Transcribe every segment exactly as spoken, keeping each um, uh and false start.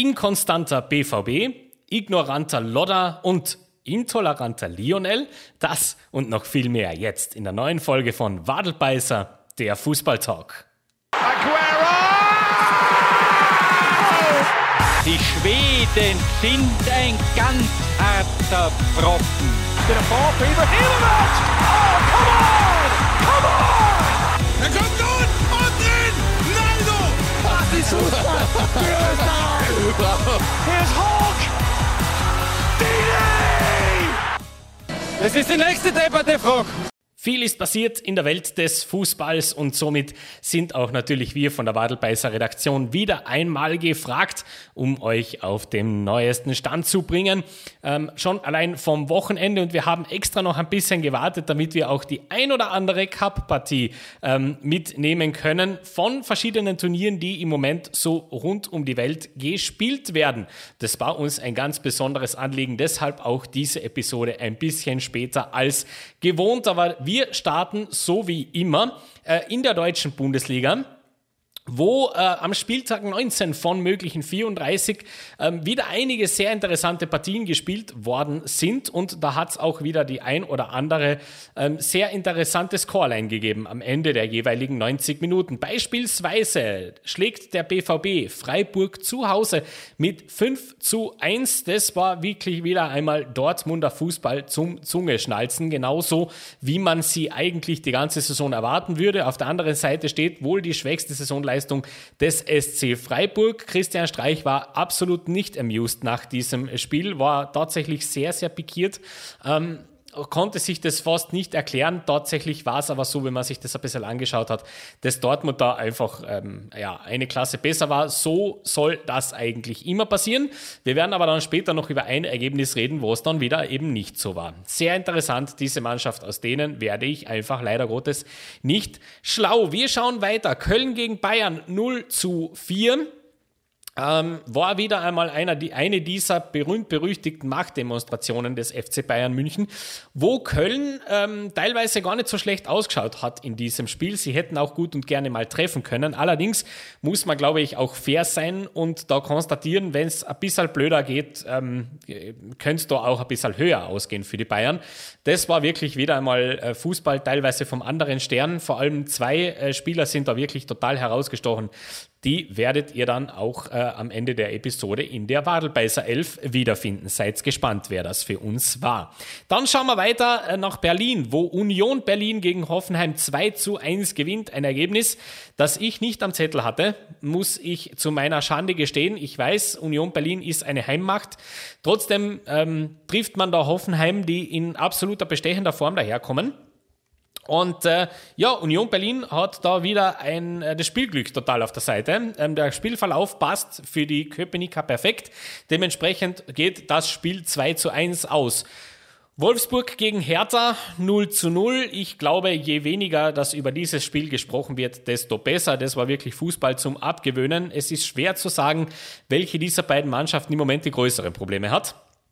Inkonstanter B V B, ignoranter Lodder und intoleranter Lionel. Das und noch viel mehr jetzt in der neuen Folge von Wadelbeißer, der Fußballtalk. Aguero! Die Schweden sind ein ganz harter Brocken. Gonna fall for Ibrahimovic! Oh, come on! Come on! Er kommt gut! Und drin! Naldo! Das ist Fußball! Here's Hulk! Dini! Das ist die nächste Debatte, Frog. Viel ist passiert in der Welt des Fußballs und somit sind auch natürlich wir von der Wadelbeißer Redaktion wieder einmal gefragt, um euch auf dem neuesten Stand zu bringen. Ähm, schon allein vom Wochenende und wir haben extra noch ein bisschen gewartet, damit wir auch die ein oder andere Cup-Partie ähm, mitnehmen können von verschiedenen Turnieren, die im Moment so rund um die Welt gespielt werden. Das war uns ein ganz besonderes Anliegen, deshalb auch diese Episode ein bisschen später als gewohnt, aber wir Wir starten so wie immer äh, in der deutschen Bundesliga, wo äh, am Spieltag neunzehn von möglichen vierunddreißig ähm, wieder einige sehr interessante Partien gespielt worden sind und da hat es auch wieder die ein oder andere ähm, sehr interessante Scoreline gegeben am Ende der jeweiligen neunzig Minuten. Beispielsweise schlägt der B V B Freiburg zu Hause mit fünf zu eins. Das war wirklich wieder einmal Dortmunder Fußball zum Zungeschnalzen, genauso wie man sie eigentlich die ganze Saison erwarten würde. Auf der anderen Seite steht wohl die schwächste Saisonleistung des S C Freiburg. Christian Streich war absolut nicht amused nach diesem Spiel, war tatsächlich sehr, sehr pikiert, ähm, konnte sich das fast nicht erklären. Tatsächlich war es aber so, wenn man sich das ein bisschen angeschaut hat, dass Dortmund da einfach ähm, ja, eine Klasse besser war. So soll das eigentlich immer passieren. Wir werden aber dann später noch über ein Ergebnis reden, wo es dann wieder eben nicht so war. Sehr interessant, diese Mannschaft, aus denen werde ich einfach leider Gottes nicht schlau. Wir schauen weiter. Köln gegen Bayern null zu vier. Ähm, war wieder einmal einer, die, eine dieser berühmt-berüchtigten Machtdemonstrationen des F C Bayern München, wo Köln ähm, teilweise gar nicht so schlecht ausgeschaut hat in diesem Spiel. Sie hätten auch gut und gerne mal treffen können. Allerdings muss man, glaube ich, auch fair sein und da konstatieren, wenn es ein bisschen blöder geht, ähm, könnte es da auch ein bisschen höher ausgehen für die Bayern. Das war wirklich wieder einmal äh, Fußball, teilweise vom anderen Stern. Vor allem zwei äh, Spieler sind da wirklich total herausgestochen. Die werdet ihr dann auch äh, am Ende der Episode in der Wadelbeißer elf wiederfinden. Seid gespannt, wer das für uns war. Dann schauen wir weiter äh, nach Berlin, wo Union Berlin gegen Hoffenheim zwei zu eins gewinnt. Ein Ergebnis, das ich nicht am Zettel hatte, muss ich zu meiner Schande gestehen. Ich weiß, Union Berlin ist eine Heimmacht. Trotzdem ähm, trifft man da Hoffenheim, die in absoluter bestechender Form daherkommen. Und äh, ja, Union Berlin hat da wieder ein, äh, das Spielglück total auf der Seite. Ähm, der Spielverlauf passt für die Köpenicker perfekt. Dementsprechend geht das Spiel zwei zu eins aus. Wolfsburg gegen Hertha null zu null. Ich glaube, je weniger das über dieses Spiel gesprochen wird, desto besser. Das war wirklich Fußball zum Abgewöhnen. Es ist schwer zu sagen, welche dieser beiden Mannschaften im Moment die größeren Probleme hat.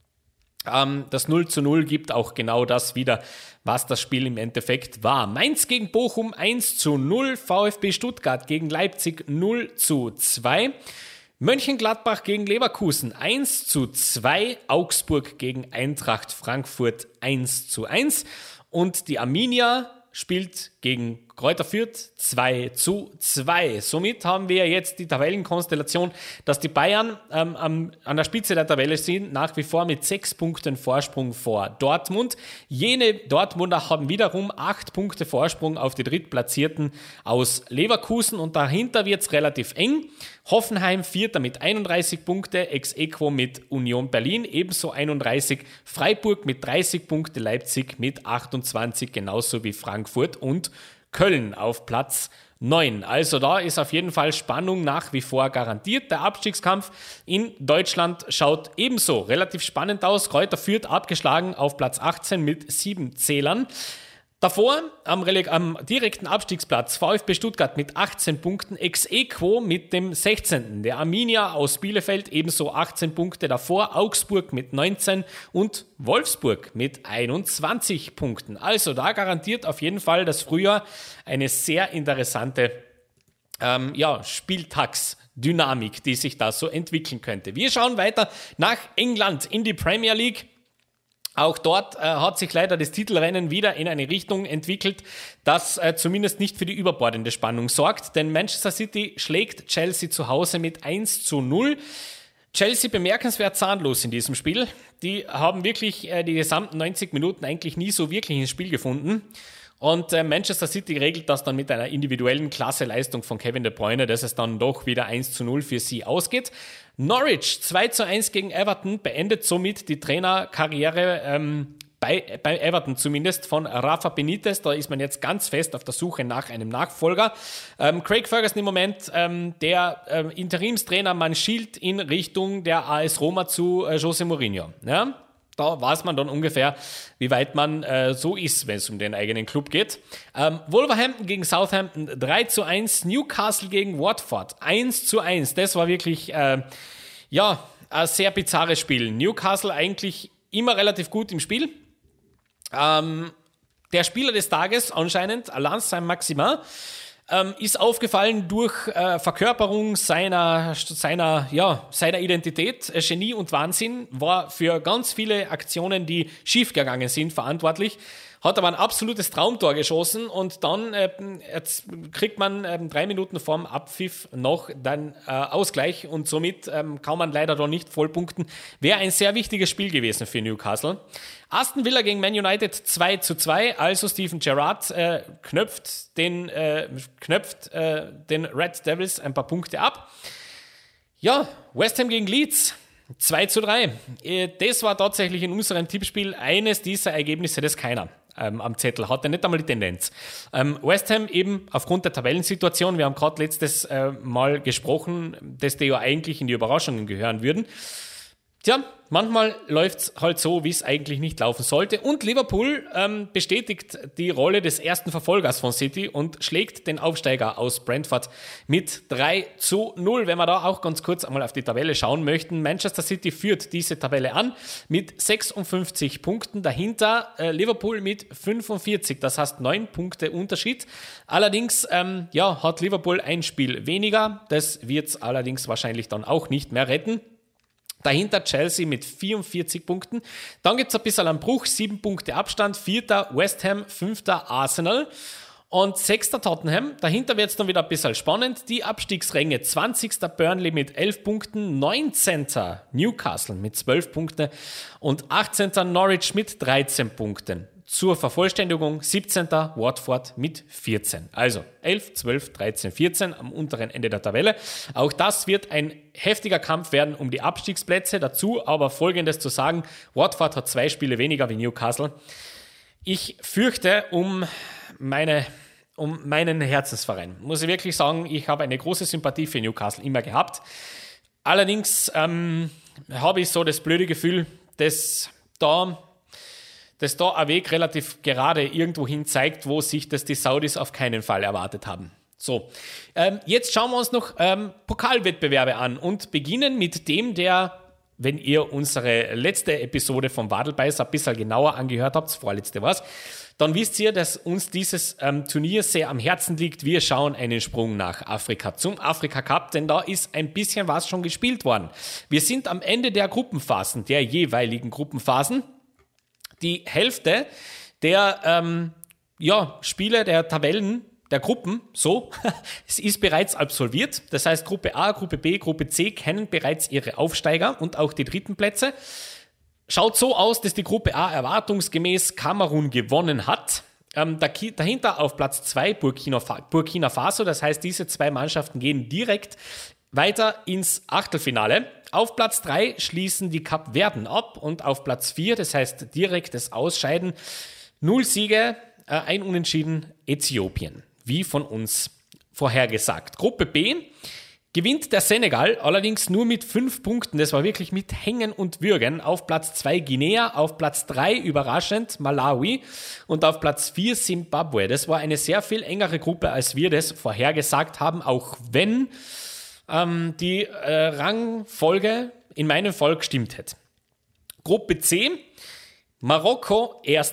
Ähm, das null zu null gibt auch genau das wieder, was das Spiel im Endeffekt war. Mainz gegen Bochum eins zu null, VfB Stuttgart gegen Leipzig null zu zwei, Mönchengladbach gegen Leverkusen eins zu zwei, Augsburg gegen Eintracht Frankfurt eins zu eins und die Arminia spielt gegen Greuther Fürth zwei zu zwei. Somit haben wir jetzt die Tabellenkonstellation, dass die Bayern ähm, am, an der Spitze der Tabelle sind, nach wie vor mit sechs Punkten Vorsprung vor Dortmund. Jene Dortmunder haben wiederum acht Punkte Vorsprung auf die Drittplatzierten aus Leverkusen und dahinter wird es relativ eng. Hoffenheim Vierter mit einunddreißig Punkte, ex aequo mit Union Berlin, ebenso einunddreißig, Freiburg mit dreißig Punkte, Leipzig mit achtundzwanzig, genauso wie Frankfurt und Köln auf Platz neun. Also da ist auf jeden Fall Spannung nach wie vor garantiert. Der Abstiegskampf in Deutschland schaut ebenso relativ spannend aus. Greuther Fürth abgeschlagen auf Platz achtzehn mit sieben Zählern. Davor am, Releg- am direkten Abstiegsplatz VfB Stuttgart mit achtzehn Punkten, ex aequo mit dem sechzehnten Der Arminia aus Bielefeld ebenso achtzehn Punkte. Davor Augsburg mit neunzehn und Wolfsburg mit einundzwanzig Punkten. Also da garantiert auf jeden Fall das Frühjahr eine sehr interessante ähm, ja, Spieltags- Dynamik, die sich da so entwickeln könnte. Wir schauen weiter nach England in die Premier League. Auch dort äh, hat sich leider das Titelrennen wieder in eine Richtung entwickelt, das äh, zumindest nicht für die überbordende Spannung sorgt, denn Manchester City schlägt Chelsea zu Hause mit eins zu null. Chelsea bemerkenswert zahnlos in diesem Spiel. Die haben wirklich äh, die gesamten neunzig Minuten eigentlich nie so wirklich ins Spiel gefunden. Und äh, Manchester City regelt das dann mit einer individuellen Klasseleistung von Kevin De Bruyne, dass es dann doch wieder eins zu null für sie ausgeht. Norwich zwei zu eins gegen Everton beendet somit die Trainerkarriere ähm, bei, bei Everton zumindest von Rafa Benitez. Da ist man jetzt ganz fest auf der Suche nach einem Nachfolger. Ähm, Craig Ferguson im Moment ähm, der ähm, Interimstrainer, man schielt in Richtung der A S Roma zu äh, José Mourinho. Ja? Da weiß man dann ungefähr, wie weit man äh, so ist, wenn es um den eigenen Club geht. Ähm, Wolverhampton gegen Southampton drei zu eins, Newcastle gegen Watford eins zu eins. Das war wirklich äh, ja, ein sehr bizarres Spiel. Newcastle eigentlich immer relativ gut im Spiel. Ähm, der Spieler des Tages anscheinend, Alain Saint-Maximin, Ähm, ist aufgefallen durch äh, Verkörperung seiner, seiner, ja, seiner Identität. Genie und Wahnsinn, war für ganz viele Aktionen, die schiefgegangen sind, verantwortlich. Hat aber ein absolutes Traumtor geschossen und dann äh, jetzt kriegt man äh, drei Minuten vorm Abpfiff noch dann äh, Ausgleich und somit ähm, kann man leider noch nicht vollpunkten. Wäre ein sehr wichtiges Spiel gewesen für Newcastle. Aston Villa gegen Man United zwei zu zwei, also Steven Gerrard äh, knöpft, den, äh, knöpft äh, den Red Devils ein paar Punkte ab. Ja, West Ham gegen Leeds zwei zu drei. Das war tatsächlich in unserem Tippspiel eines dieser Ergebnisse, das keiner ähm, am Zettel hatte, nicht einmal die Tendenz. Ähm, West Ham eben aufgrund der Tabellensituation, wir haben gerade letztes äh, Mal gesprochen, dass die ja eigentlich in die Überraschungen gehören würden. Tja, manchmal läuft es halt so, wie es eigentlich nicht laufen sollte. Und Liverpool ähm, bestätigt die Rolle des ersten Verfolgers von City und schlägt den Aufsteiger aus Brentford mit drei zu null. Wenn wir da auch ganz kurz einmal auf die Tabelle schauen möchten. Manchester City führt diese Tabelle an mit sechsundfünfzig Punkten. Dahinter äh, Liverpool mit fünfundvierzig, das heißt neun Punkte Unterschied. Allerdings ähm, ja, hat Liverpool ein Spiel weniger. Das wird es allerdings wahrscheinlich dann auch nicht mehr retten. Dahinter Chelsea mit vierundvierzig Punkten. Dann gibt es ein bisschen einen Bruch, sieben Punkte Abstand. Vierter West Ham, fünfter Arsenal und sechster Tottenham. Dahinter wird es dann wieder ein bisschen spannend. Die Abstiegsränge, zwanzigster Burnley mit elf Punkten, neunzehnter Newcastle mit zwölf Punkten und achtzehnter Norwich mit dreizehn Punkten. Zur Vervollständigung siebzehnter Watford mit vierzehn. Also elf, zwölf, dreizehn, vierzehn am unteren Ende der Tabelle. Auch das wird ein heftiger Kampf werden um die Abstiegsplätze. Dazu aber Folgendes zu sagen. Watford hat zwei Spiele weniger wie Newcastle. Ich fürchte um, meine, um meinen Herzensverein. Muss ich wirklich sagen, ich habe eine große Sympathie für Newcastle immer gehabt. Allerdings ähm, habe ich so das blöde Gefühl, dass da... dass da ein Weg relativ gerade irgendwo hin zeigt, wo sich das die Saudis auf keinen Fall erwartet haben. So, ähm, jetzt schauen wir uns noch ähm, Pokalwettbewerbe an und beginnen mit dem, der, wenn ihr unsere letzte Episode vom Wadelbeißer ein bisschen genauer angehört habt, vorletzte war's, dann wisst ihr, dass uns dieses ähm, Turnier sehr am Herzen liegt. Wir schauen einen Sprung nach Afrika, zum Afrika Cup, denn da ist ein bisschen was schon gespielt worden. Wir sind am Ende der Gruppenphasen, der jeweiligen Gruppenphasen. Die Hälfte der ähm, ja, Spiele der Tabellen, der Gruppen, so, es ist bereits absolviert. Das heißt, Gruppe A, Gruppe B, Gruppe C kennen bereits ihre Aufsteiger und auch die dritten Plätze. Schaut so aus, dass die Gruppe A erwartungsgemäß Kamerun gewonnen hat. Ähm, dahinter auf Platz zwei Burkina, Burkina Faso. Das heißt, diese zwei Mannschaften gehen direkt weiter ins Achtelfinale. Auf Platz drei schließen die Kapverden ab und auf Platz vier, das heißt direktes Ausscheiden, null Siege, äh, ein Unentschieden, Äthiopien, wie von uns vorhergesagt. Gruppe B gewinnt der Senegal, allerdings nur mit fünf Punkten, das war wirklich mit Hängen und Würgen. Auf Platz zwei Guinea, auf Platz drei überraschend Malawi und auf Platz vier Zimbabwe. Das war eine sehr viel engere Gruppe, als wir das vorhergesagt haben, auch wenn Ähm, die äh, Rangfolge in meinem Fall gestimmt hätte. Gruppe C, Marokko erster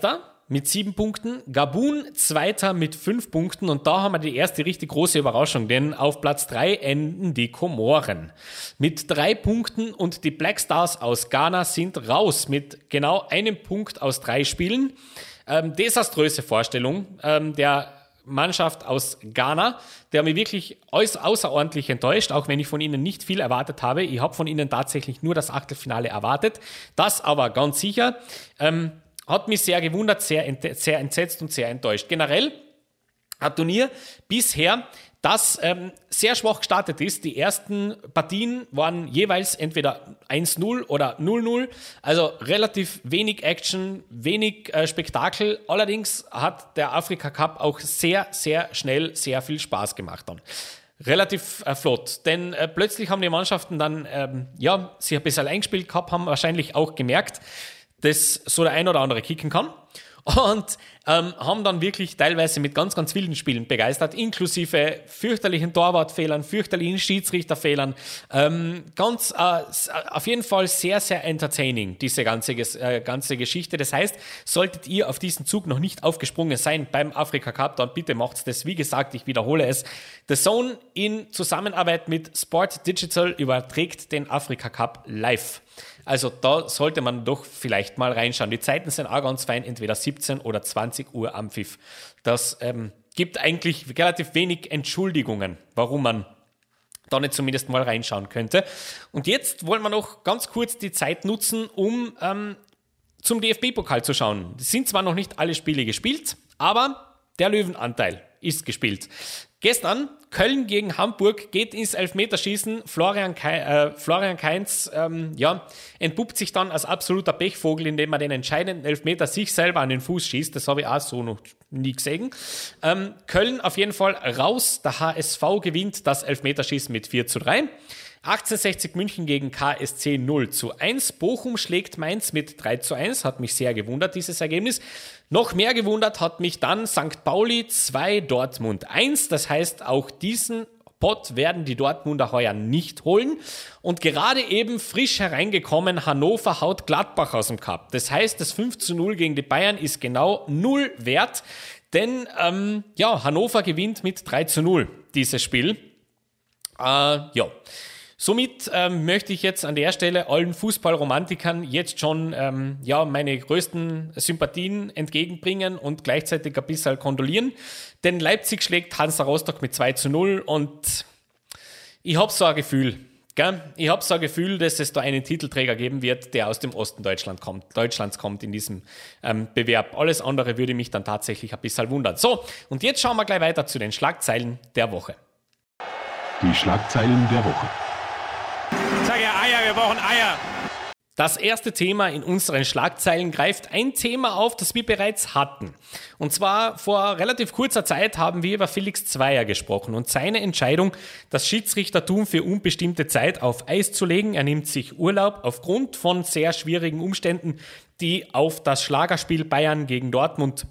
mit sieben Punkten, Gabun Zweiter mit fünf Punkten und da haben wir die erste richtig große Überraschung, denn auf Platz drei enden die Komoren mit drei Punkten und die Black Stars aus Ghana sind raus mit genau einem Punkt aus drei Spielen. Ähm, desaströse Vorstellung ähm, der Mannschaft aus Ghana, der mich wirklich äuß- außerordentlich enttäuscht, auch wenn ich von ihnen nicht viel erwartet habe. Ich habe von ihnen tatsächlich nur das Achtelfinale erwartet, das aber ganz sicher. Ähm, Hat mich sehr gewundert, sehr, ent- sehr entsetzt und sehr enttäuscht. Generell ein Turnier bisher, das ähm, sehr schwach gestartet ist. Die ersten Partien waren jeweils entweder eins null oder null null. Also relativ wenig Action, wenig äh, Spektakel. Allerdings hat der Afrika Cup auch sehr, sehr schnell sehr viel Spaß gemacht dann. Relativ äh, flott, denn äh, plötzlich haben die Mannschaften dann ähm, ja, sich ein bisschen eingespielt gehabt, haben wahrscheinlich auch gemerkt, dass so der ein oder andere kicken kann und ähm, haben dann wirklich teilweise mit ganz, ganz vielen Spielen begeistert, inklusive fürchterlichen Torwartfehlern, fürchterlichen Schiedsrichterfehlern. Ähm, ganz äh, auf jeden Fall sehr, sehr entertaining, diese ganze, äh, ganze Geschichte. Das heißt, solltet ihr auf diesen Zug noch nicht aufgesprungen sein beim Afrika Cup, dann bitte macht's das. Wie gesagt, ich wiederhole es. The Zone in Zusammenarbeit mit Sport Digital überträgt den Afrika Cup live. Also da sollte man doch vielleicht mal reinschauen. Die Zeiten sind auch ganz fein, entweder siebzehn oder zwanzig Uhr am Pfiff. Das ähm, gibt eigentlich relativ wenig Entschuldigungen, warum man da nicht zumindest mal reinschauen könnte. Und jetzt wollen wir noch ganz kurz die Zeit nutzen, um ähm, zum D F B-Pokal zu schauen. Es sind zwar noch nicht alle Spiele gespielt, aber der Löwenanteil ist gespielt. Gestern Köln gegen Hamburg geht ins Elfmeterschießen. Florian, Ke- äh, Florian Kainz ähm, ja, entpuppt sich dann als absoluter Pechvogel, indem er den entscheidenden Elfmeter sich selber an den Fuß schießt. Das habe ich auch so noch nie gesehen. Ähm, Köln auf jeden Fall raus. Der H S V gewinnt das Elfmeterschießen mit vier zu drei. achtzehnhundertsechzig München gegen K S C null zu eins. Bochum schlägt Mainz mit drei zu eins. Hat mich sehr gewundert, dieses Ergebnis. Noch mehr gewundert hat mich dann Sankt Pauli zwei, Dortmund eins. Das heißt, auch diesen Pott werden die Dortmunder heuer nicht holen. Und gerade eben frisch hereingekommen, Hannover haut Gladbach aus dem Cup. Das heißt, das fünf zu null gegen die Bayern ist genau null wert. Denn ähm, ja, Hannover gewinnt mit drei zu null dieses Spiel. Äh, ja. Somit ähm, möchte ich jetzt an der Stelle allen Fußballromantikern jetzt schon ähm, ja, meine größten Sympathien entgegenbringen und gleichzeitig ein bisschen kondolieren. Denn Leipzig schlägt Hansa Rostock mit zwei zu null und ich habe so ein Gefühl, gell? Ich habe so ein Gefühl, dass es da einen Titelträger geben wird, der aus dem Osten Deutschland kommt, Deutschlands kommt in diesem ähm, Bewerb. Alles andere würde mich dann tatsächlich ein bisschen wundern. So, und jetzt schauen wir gleich weiter zu den Schlagzeilen der Woche. Die Schlagzeilen der Woche. Ich sage ja Eier, wir brauchen Eier. Das erste Thema in unseren Schlagzeilen greift ein Thema auf, das wir bereits hatten. Und zwar vor relativ kurzer Zeit haben wir über Felix Zweier gesprochen und seine Entscheidung, das Schiedsrichtertum für unbestimmte Zeit auf Eis zu legen. Er nimmt sich Urlaub aufgrund von sehr schwierigen Umständen, die auf das Schlagerspiel Bayern gegen Dortmund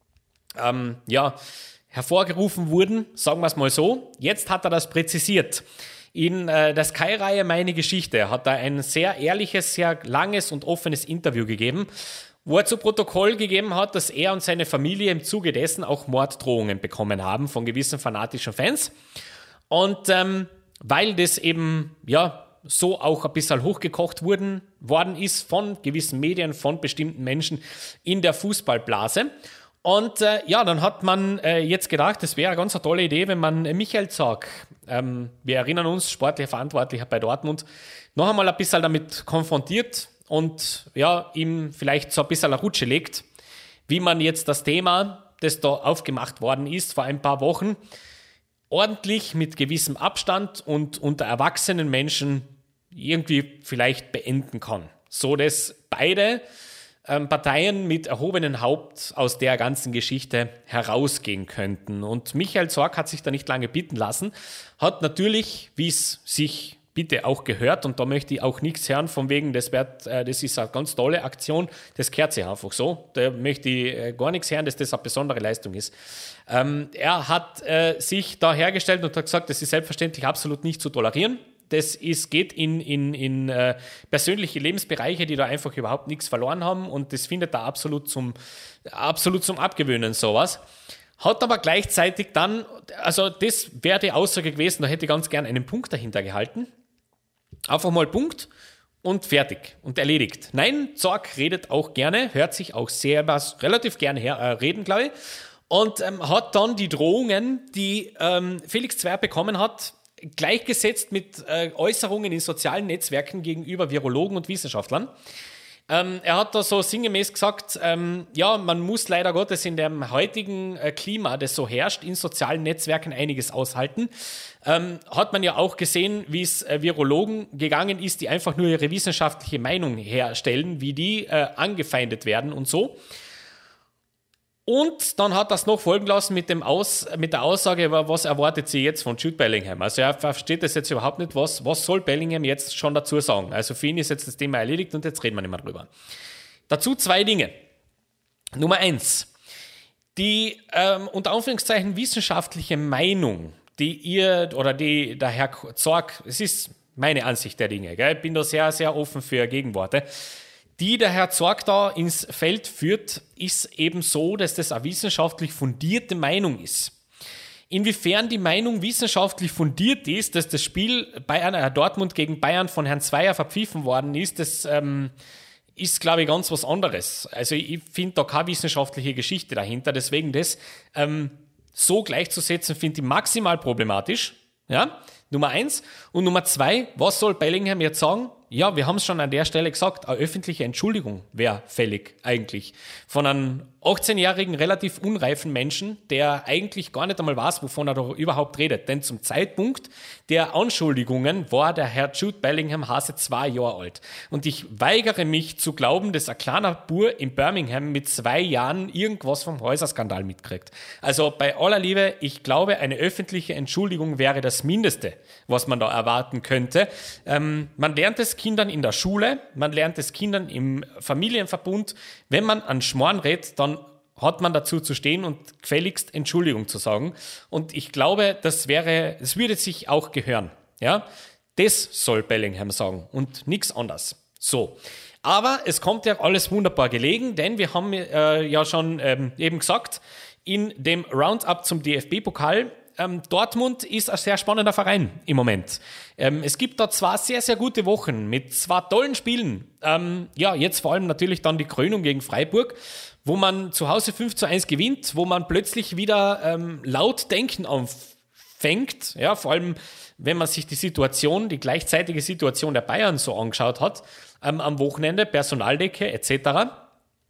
ähm, ja, hervorgerufen wurden, sagen wir es mal so. Jetzt hat er das präzisiert. In äh, der Sky-Reihe Meine Geschichte hat er ein sehr ehrliches, sehr langes und offenes Interview gegeben, wo er zu Protokoll gegeben hat, dass er und seine Familie im Zuge dessen auch Morddrohungen bekommen haben von gewissen fanatischen Fans. Und ähm, weil das eben ja so auch ein bisschen hochgekocht wurden, worden ist von gewissen Medien, von bestimmten Menschen in der Fußballblase. Und äh, ja, dann hat man äh, jetzt gedacht, das wäre eine ganz eine tolle Idee, wenn man äh, Michael Zorc, ähm, wir erinnern uns, sportlicher Verantwortlicher bei Dortmund, noch einmal ein bisschen damit konfrontiert und ja, ihm vielleicht so ein bisschen eine Rutsche legt, wie man jetzt das Thema, das da aufgemacht worden ist vor ein paar Wochen, ordentlich mit gewissem Abstand und unter erwachsenen Menschen irgendwie vielleicht beenden kann. So dass beide ähm, Parteien mit erhobenem Haupt aus der ganzen Geschichte herausgehen könnten. Und Michael Zorc hat sich da nicht lange bitten lassen, hat natürlich, wie es sich bitte auch gehört, und da möchte ich auch nichts hören von wegen, das, wird, äh, das ist eine ganz tolle Aktion, das gehört sich einfach so, da möchte ich äh, gar nichts hören, dass das eine besondere Leistung ist. Ähm, er hat äh, sich da hergestellt und hat gesagt, das ist selbstverständlich absolut nicht zu tolerieren, Das ist, geht in, in, in äh, persönliche Lebensbereiche, die da einfach überhaupt nichts verloren haben und das findet da absolut zum, absolut zum Abgewöhnen sowas. Hat aber gleichzeitig dann, also das wäre die Aussage gewesen, da hätte ich ganz gern einen Punkt dahinter gehalten. Einfach mal Punkt und fertig und erledigt. Nein, Zorc redet auch gerne, hört sich auch sehr was relativ gerne her, äh, reden, glaube ich. Und ähm, hat dann die Drohungen, die ähm, Felix Zwerr bekommen hat, gleichgesetzt mit äh, Äußerungen in sozialen Netzwerken gegenüber Virologen und Wissenschaftlern. Ähm, er hat da so sinngemäß gesagt, ähm, ja, man muss leider Gottes in dem heutigen äh, Klima, das so herrscht, in sozialen Netzwerken einiges aushalten. Ähm, hat man ja auch gesehen, wie es äh, Virologen gegangen ist, die einfach nur ihre wissenschaftliche Meinung herstellen, wie die äh, angefeindet werden und so. Und dann hat das noch folgen lassen mit, dem Aus, mit der Aussage, was erwartet sie jetzt von Jude Bellingham. Also er versteht das jetzt überhaupt nicht, was, was soll Bellingham jetzt schon dazu sagen. Also für ihn ist jetzt das Thema erledigt und jetzt reden wir nicht mehr drüber. Dazu zwei Dinge. Nummer eins, die ähm, unter Anführungszeichen wissenschaftliche Meinung, die ihr oder die der Herr Zorc, es ist meine Ansicht der Dinge, gell? Ich bin da sehr, sehr offen für Gegenworte, die der Herr Zorc da ins Feld führt, ist eben so, dass das eine wissenschaftlich fundierte Meinung ist. Inwiefern die Meinung wissenschaftlich fundiert ist, dass das Spiel Bayern, äh, Dortmund gegen Bayern von Herrn Zweier verpfiffen worden ist, das ähm, ist, glaube ich, ganz was anderes. Also ich finde da keine wissenschaftliche Geschichte dahinter, deswegen das ähm, so gleichzusetzen, finde ich maximal problematisch. Ja? Nummer eins. Und Nummer zwei, was soll Bellingham jetzt sagen? Ja, wir haben es schon an der Stelle gesagt, eine öffentliche Entschuldigung wäre fällig eigentlich. Von einem achtzehnjährigen, relativ unreifen Menschen, der eigentlich gar nicht einmal weiß, wovon er da überhaupt redet. Denn zum Zeitpunkt der Anschuldigungen war der Herr Jude Bellingham Hase zwei Jahre alt. Und ich weigere mich zu glauben, dass ein kleiner Bur in Birmingham mit zwei Jahren irgendwas vom Häuserskandal mitkriegt. Also bei aller Liebe, ich glaube, eine öffentliche Entschuldigung wäre das Mindeste, was man da erwarten könnte. Ähm, man lernt es Kindern in der Schule, man lernt es Kindern im Familienverbund. Wenn man an Schmarrn redet, dann hat man dazu zu stehen und gefälligst Entschuldigung zu sagen. Und ich glaube, das wäre, das würde sich auch gehören. Ja? Das soll Bellingham sagen und nichts anderes. So. Aber es kommt ja alles wunderbar gelegen, denn wir haben äh, ja schon ähm, eben gesagt, in dem Roundup zum D F B-Pokal, Ähm, Dortmund ist ein sehr spannender Verein im Moment. Ähm, es gibt da zwei sehr, sehr gute Wochen mit zwei tollen Spielen. Ähm, ja, jetzt vor allem natürlich dann die Krönung gegen Freiburg, wo man zu Hause fünf zu eins gewinnt, wo man plötzlich wieder ähm, laut Denken anfängt. Ja, vor allem, wenn man sich die Situation, die gleichzeitige Situation der Bayern so angeschaut hat, ähm, am Wochenende, Personaldecke et cetera.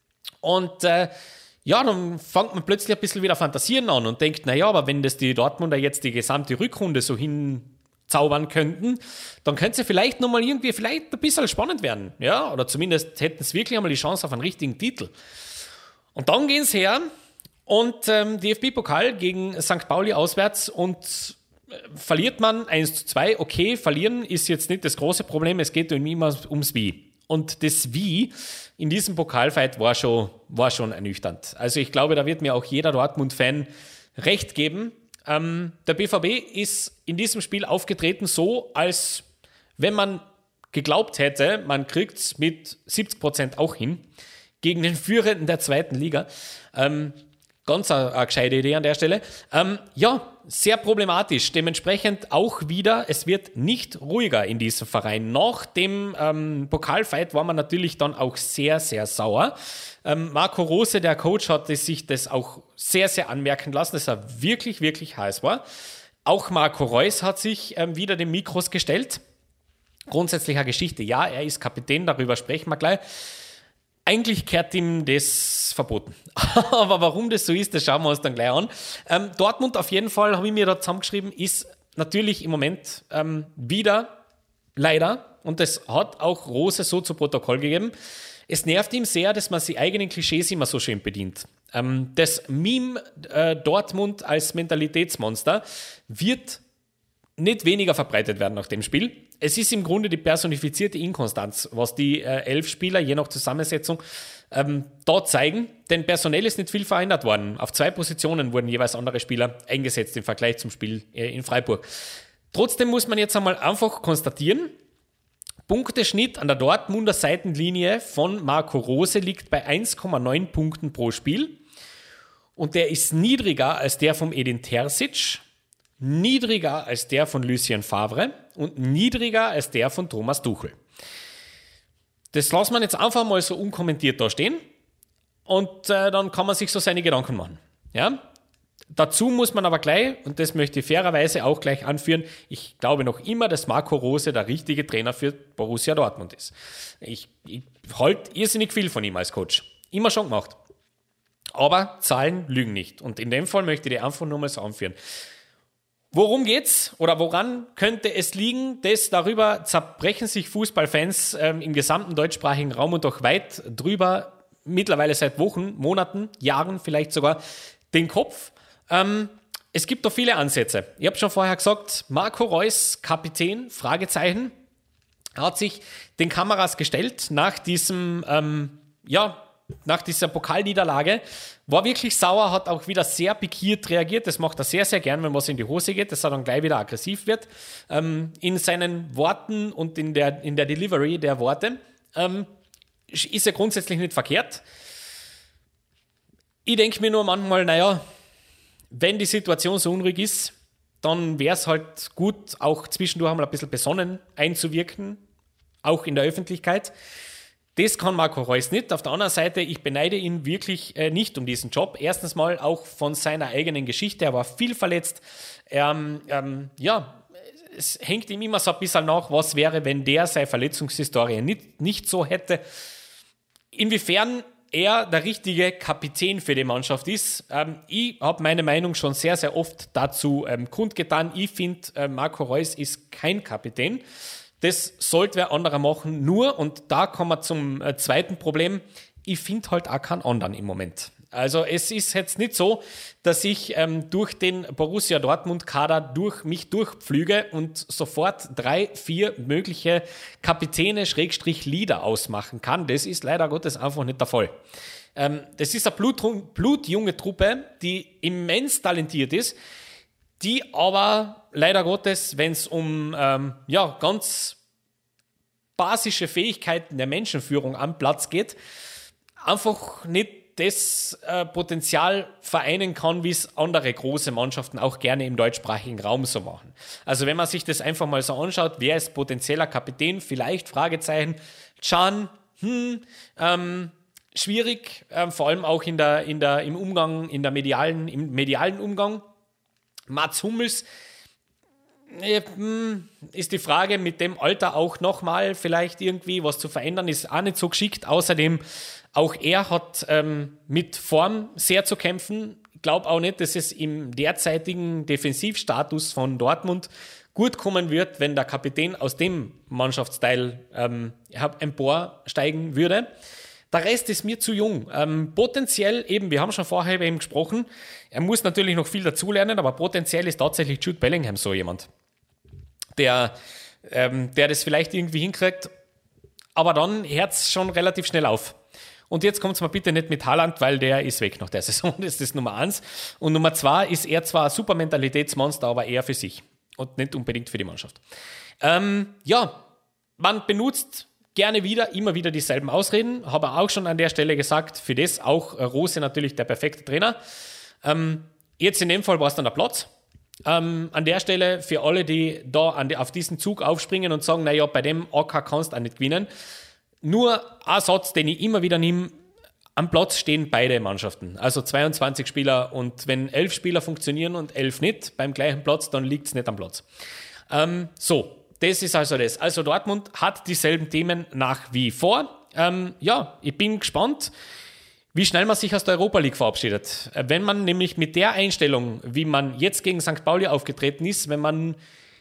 Und äh, ja, dann fängt man plötzlich ein bisschen wieder fantasieren an und denkt, naja, aber wenn das die Dortmunder jetzt die gesamte Rückrunde so hinzaubern könnten, dann könnte es vielleicht nochmal irgendwie vielleicht ein bisschen spannend werden. Ja, oder zumindest hätten es wirklich einmal die Chance auf einen richtigen Titel. Und dann gehen sie her und ähm, D F B-Pokal gegen Sankt Pauli auswärts und äh, verliert man eins zu zwei. Okay, verlieren ist jetzt nicht das große Problem, es geht immer ums Wie. Und das Wie in diesem Pokalfight war schon, war schon ernüchternd. Also ich glaube, da wird mir auch jeder Dortmund-Fan recht geben. Ähm, der B V B ist in diesem Spiel aufgetreten so, als wenn man geglaubt hätte, man kriegt es mit siebzig Prozent auch hin, gegen den Führenden der zweiten Liga. Ähm, ganz eine, eine gescheite Idee an der Stelle. Ähm, ja, sehr problematisch. Dementsprechend auch wieder, es wird nicht ruhiger in diesem Verein. Nach dem ähm, Pokalfight war man natürlich dann auch sehr, sehr sauer. Ähm, Marco Rose, der Coach, hatte sich das auch sehr, sehr anmerken lassen, dass er wirklich, wirklich heiß war. Auch Marco Reus hat sich ähm, wieder den Mikros gestellt. Grundsätzlicher Geschichte, ja, er ist Kapitän, darüber sprechen wir gleich. Eigentlich kehrt ihm das verboten. Aber warum das so ist, das schauen wir uns dann gleich an. Ähm, Dortmund auf jeden Fall, habe ich mir da zusammengeschrieben, ist natürlich im Moment ähm, wieder, leider, und das hat auch Rose so zu Protokoll gegeben, es nervt ihm sehr, dass man die eigenen Klischees immer so schön bedient. Ähm, das Meme äh, Dortmund als Mentalitätsmonster wird nicht weniger verbreitet werden nach dem Spiel. Es ist im Grunde die personifizierte Inkonstanz, was die äh, elf Spieler je nach Zusammensetzung ähm, da zeigen. Denn personell ist nicht viel verändert worden. Auf zwei Positionen wurden jeweils andere Spieler eingesetzt im Vergleich zum Spiel äh, in Freiburg. Trotzdem muss man jetzt einmal einfach konstatieren, Punkteschnitt an der Dortmunder Seitenlinie von Marco Rose liegt bei eins Komma neun Punkten pro Spiel. Und der ist niedriger als der von Edin Terzic, niedriger als der von Lucien Favre und niedriger als der von Thomas Tuchel. Das lassen wir jetzt einfach mal so unkommentiert da stehen und äh, dann kann man sich so seine Gedanken machen. Ja? Dazu muss man aber gleich, und das möchte ich fairerweise auch gleich anführen, ich glaube noch immer, dass Marco Rose der richtige Trainer für Borussia Dortmund ist. Ich, ich halte irrsinnig viel von ihm als Coach. Immer schon gemacht. Aber Zahlen lügen nicht. Und in dem Fall möchte ich die einfach nur mal so anführen. Worum geht's oder woran könnte es liegen? Das darüber zerbrechen sich Fußballfans ähm, im gesamten deutschsprachigen Raum und auch weit drüber, mittlerweile seit Wochen, Monaten, Jahren vielleicht sogar, den Kopf. Ähm, es gibt doch viele Ansätze. Ich habe schon vorher gesagt, Marco Reus, Kapitän, Fragezeichen, hat sich den Kameras gestellt nach diesem, ähm, ja, nach dieser Pokalniederlage, war wirklich sauer, hat auch wieder sehr pikiert reagiert. Das macht er sehr, sehr gern, wenn was in die Hose geht, dass er dann gleich wieder aggressiv wird. Ähm, in seinen Worten und in der, in der Delivery der Worte ähm, ist er grundsätzlich nicht verkehrt. Ich denke mir nur manchmal, naja, wenn die Situation so unruhig ist, dann wäre es halt gut, auch zwischendurch einmal ein bisschen besonnen einzuwirken, auch in der Öffentlichkeit. Das kann Marco Reus nicht. Auf der anderen Seite, ich beneide ihn wirklich äh, nicht um diesen Job. Erstens mal auch von seiner eigenen Geschichte. Er war viel verletzt. Ähm, ähm, ja, es hängt ihm immer so ein bisschen nach, was wäre, wenn der seine Verletzungshistorie nicht, nicht so hätte. Inwiefern er der richtige Kapitän für die Mannschaft ist. Ähm, ich habe meine Meinung schon sehr, sehr oft dazu ähm, kundgetan. Ich finde, äh, Marco Reus ist kein Kapitän. Das sollte wer anderer machen, nur, und da kommen wir zum äh, zweiten Problem, ich finde halt auch keinen anderen im Moment. Also es ist jetzt nicht so, dass ich ähm, durch den Borussia Dortmund-Kader durch mich durchpflüge und sofort drei, vier mögliche Kapitäne, Schrägstrich Leader ausmachen kann. Das ist leider Gottes einfach nicht der Fall. Ähm, das ist eine Blut, blutjunge Truppe, die immens talentiert ist, die aber leider Gottes, wenn es um ähm, ja, ganz basische Fähigkeiten der Menschenführung am Platz geht, einfach nicht das äh, Potenzial vereinen kann, wie es andere große Mannschaften auch gerne im deutschsprachigen Raum so machen. Also wenn man sich das einfach mal so anschaut, wer ist potenzieller Kapitän? Vielleicht, Fragezeichen, Can, hm, ähm, schwierig, ähm, vor allem auch in der, in der, im Umgang, in der medialen, im medialen Umgang. Mats Hummels, äh, ist die Frage, mit dem Alter auch nochmal vielleicht irgendwie was zu verändern, ist auch nicht so geschickt. Außerdem, auch er hat ähm, mit Form sehr zu kämpfen. Ich glaube auch nicht, dass es im derzeitigen Defensivstatus von Dortmund gut kommen wird, wenn der Kapitän aus dem Mannschaftsteil ähm, emporsteigen würde. Der Rest ist mir zu jung. Ähm, potenziell eben, wir haben schon vorher über ihn gesprochen, er muss natürlich noch viel dazulernen, aber potenziell ist tatsächlich Jude Bellingham so jemand, der, ähm, der das vielleicht irgendwie hinkriegt, aber dann hört es schon relativ schnell auf. Und jetzt kommt es mal bitte nicht mit Haaland, weil der ist weg nach der Saison, das ist Nummer eins. Und Nummer zwei ist er zwar ein super Mentalitätsmonster, aber eher für sich und nicht unbedingt für die Mannschaft. Ähm, ja, man benutzt gerne wieder, immer wieder dieselben Ausreden. Habe auch schon an der Stelle gesagt, für das auch Rose natürlich der perfekte Trainer. Ähm, jetzt in dem Fall war es dann der Platz. Ähm, an der Stelle für alle, die da an die, auf diesen Zug aufspringen und sagen, naja, bei dem A K kannst du auch nicht gewinnen. Nur ein Satz, den ich immer wieder nehme, am Platz stehen beide Mannschaften. Also zweiundzwanzig Spieler, und wenn elf Spieler funktionieren und elf nicht beim gleichen Platz, dann liegt es nicht am Platz. Ähm, so. Das ist also das. Also Dortmund hat dieselben Themen nach wie vor. Ähm, ja, ich bin gespannt, wie schnell man sich aus der Europa League verabschiedet. Wenn man nämlich mit der Einstellung, wie man jetzt gegen Sankt Pauli aufgetreten ist, wenn man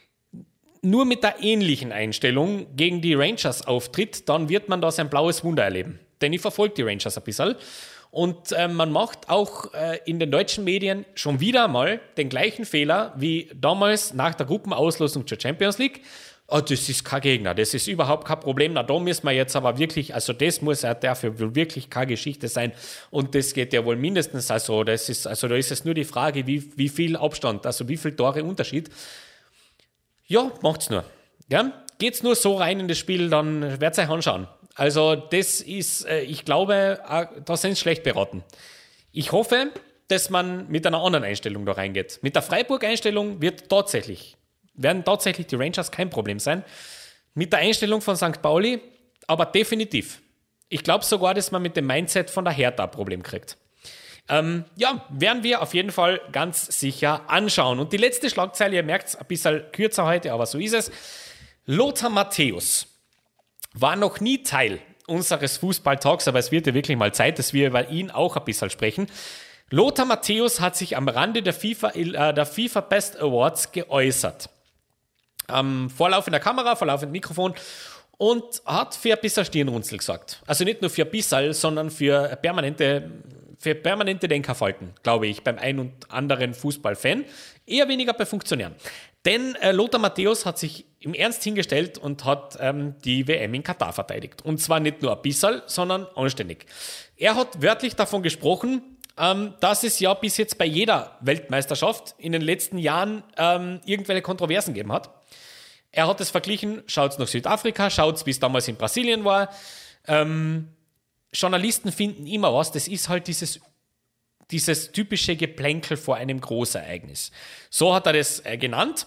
nur mit der ähnlichen Einstellung gegen die Rangers auftritt, dann wird man da sein blaues Wunder erleben. Denn ich verfolge die Rangers ein bisschen. Und äh, man macht auch äh, in den deutschen Medien schon wieder mal den gleichen Fehler wie damals nach der Gruppenauslosung zur Champions League. Oh, das ist kein Gegner, das ist überhaupt kein Problem. Na, da müssen wir jetzt aber wirklich, also das muss ja dafür wirklich keine Geschichte sein. Und das geht ja wohl mindestens, also das ist, also da ist es nur die Frage, wie, wie viel Abstand, also wie viele Tore Unterschied. Ja, macht's nur. Ja? Geht's nur so rein in das Spiel, dann werdet ihr euch anschauen. Also das ist, ich glaube, da sind sie schlecht beraten. Ich hoffe, dass man mit einer anderen Einstellung da reingeht. Mit der Freiburg-Einstellung wird tatsächlich, werden tatsächlich die Rangers kein Problem sein. Mit der Einstellung von Sankt Pauli, aber definitiv. Ich glaube sogar, dass man mit dem Mindset von der Hertha ein Problem kriegt. Ähm, ja, werden wir auf jeden Fall ganz sicher anschauen. Und die letzte Schlagzeile, ihr merkt es, ein bisschen kürzer heute, aber so ist es. Lothar Matthäus war noch nie Teil unseres Fußballtalks, aber es wird ja wirklich mal Zeit, dass wir über ihn auch ein bisschen sprechen. Lothar Matthäus hat sich am Rande der FIFA, äh, der FIFA Best Awards geäußert. Ähm, vorlaufender Kamera, vorlaufend Mikrofon und hat für ein bisschen Stirnrunzel gesagt. Also nicht nur für ein bisschen, sondern für permanente, für permanente Denkerfalten, glaube ich, beim ein und anderen Fußballfan. Eher weniger bei Funktionären. Denn äh, Lothar Matthäus hat sich im Ernst hingestellt und hat ähm, die W M in Katar verteidigt. Und zwar nicht nur ein bisschen, sondern anständig. Er hat wörtlich davon gesprochen, ähm, dass es ja bis jetzt bei jeder Weltmeisterschaft in den letzten Jahren ähm, irgendwelche Kontroversen gegeben hat. Er hat es verglichen, schaut's nach Südafrika, schaut's, wie es damals in Brasilien war. Ähm, Journalisten finden immer was, das ist halt dieses, dieses typische Geplänkel vor einem Großereignis. So hat er das äh, genannt.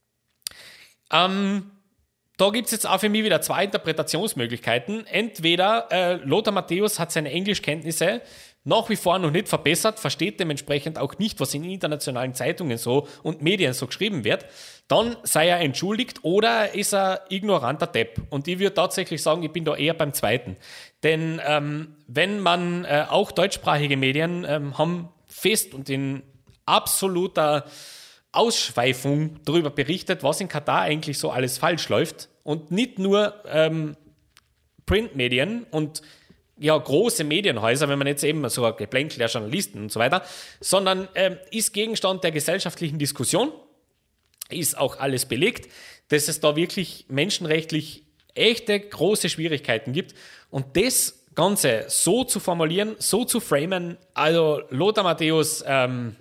Ähm, da gibt es jetzt auch für mich wieder zwei Interpretationsmöglichkeiten. Entweder äh, Lothar Matthäus hat seine Englischkenntnisse nach wie vor noch nicht verbessert, versteht dementsprechend auch nicht, was in internationalen Zeitungen so und Medien so geschrieben wird, dann sei er entschuldigt oder ist er ignoranter Depp. Und ich würde tatsächlich sagen, ich bin da eher beim Zweiten. Denn ähm, wenn man äh, auch deutschsprachige Medien ähm, haben fest und in absoluter Ausschweifung darüber berichtet, was in Katar eigentlich so alles falsch läuft und nicht nur ähm, Printmedien und ja, große Medienhäuser, wenn man jetzt eben so ein Geplänkel der Journalisten und so weiter, sondern ähm, ist Gegenstand der gesellschaftlichen Diskussion, ist auch alles belegt, dass es da wirklich menschenrechtlich echte große Schwierigkeiten gibt und das Ganze so zu formulieren, so zu framen, also Lothar Matthäus, ähm,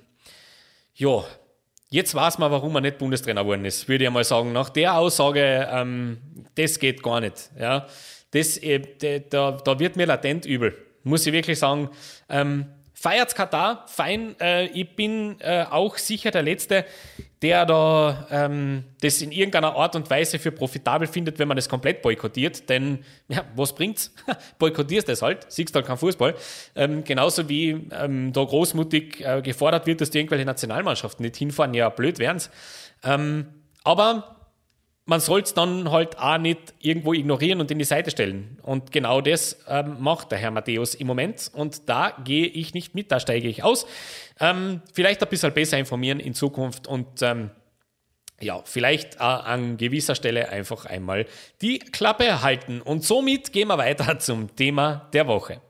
ja, jetzt weiß man, warum er nicht Bundestrainer geworden ist, würde ich mal sagen. Nach der Aussage, ähm, das geht gar nicht. Ja. Das, äh, da, da wird mir latent übel, muss ich wirklich sagen. Ähm, feiert's Katar, fein. Äh, ich bin äh, auch sicher der Letzte, der da ähm, das in irgendeiner Art und Weise für profitabel findet, wenn man das komplett boykottiert. Denn, ja, was bringt's? Boykottierst das halt, siehst halt kein Fußball. Ähm, genauso wie ähm, da großmutig äh, gefordert wird, dass die irgendwelche Nationalmannschaften nicht hinfahren. Ja, blöd wären's. Ähm, aber man soll es dann halt auch nicht irgendwo ignorieren und in die Seite stellen. Und genau das ähm, macht der Herr Matthäus im Moment. Und da gehe ich nicht mit, da steige ich aus. Ähm, vielleicht ein bisschen besser informieren in Zukunft und ähm, ja, vielleicht auch an gewisser Stelle einfach einmal die Klappe halten. Und somit gehen wir weiter zum Thema der Woche.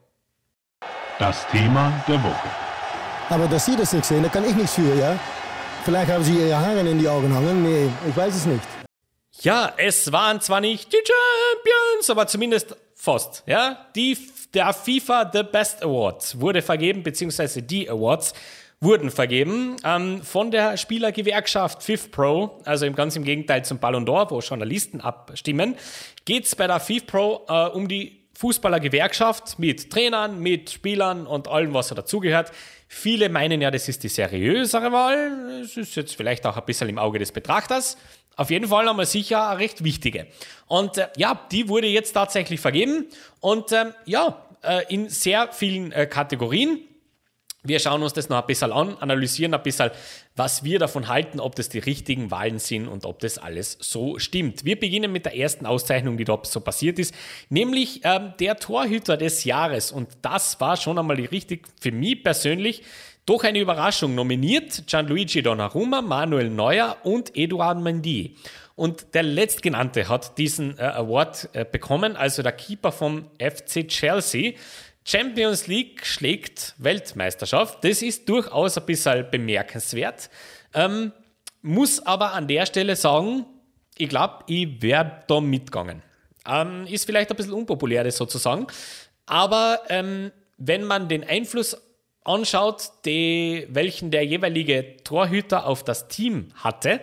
Das Thema der Woche. Aber dass Sie das nicht sehen, da kann ich nichts für, ja? Vielleicht haben Sie Ihre Haare in die Augen hangen. Nee, ich weiß es nicht. Ja, es waren zwar nicht die Champions, aber zumindest fast. Ja? Die, der FIFA The Best Awards wurde vergeben, beziehungsweise die Awards wurden vergeben ähm, von der Spielergewerkschaft FIFPro, also im ganz im Gegenteil zum Ballon d'Or, wo Journalisten abstimmen, geht es bei der FIFPro äh, um die Fußballergewerkschaft mit Trainern, mit Spielern und allem, was dazugehört. Viele meinen ja, das ist die seriösere Wahl. Es ist jetzt vielleicht auch ein bisschen im Auge des Betrachters. Auf jeden Fall einmal sicher eine recht wichtige. Und äh, ja, die wurde jetzt tatsächlich vergeben. Und ähm, ja, äh, in sehr vielen äh, Kategorien. Wir schauen uns das noch ein bisschen an, analysieren ein bisschen, was wir davon halten, ob das die richtigen Wahlen sind und ob das alles so stimmt. Wir beginnen mit der ersten Auszeichnung, die da so passiert ist, nämlich ähm, der Torhüter des Jahres. Und das war schon einmal richtig, für mich persönlich, doch eine Überraschung. Nominiert Gianluigi Donnarumma, Manuel Neuer und Edouard Mendy. Und der Letztgenannte hat diesen äh, Award äh, bekommen, also der Keeper vom F C Chelsea. Champions League schlägt Weltmeisterschaft. Das ist durchaus ein bisschen bemerkenswert. Ähm, muss aber an der Stelle sagen, ich glaube, ich wäre da mitgegangen. Ähm, ist vielleicht ein bisschen unpopulär, das sozusagen. Aber ähm, wenn man den Einfluss anschaut, die, welchen der jeweilige Torhüter auf das Team hatte,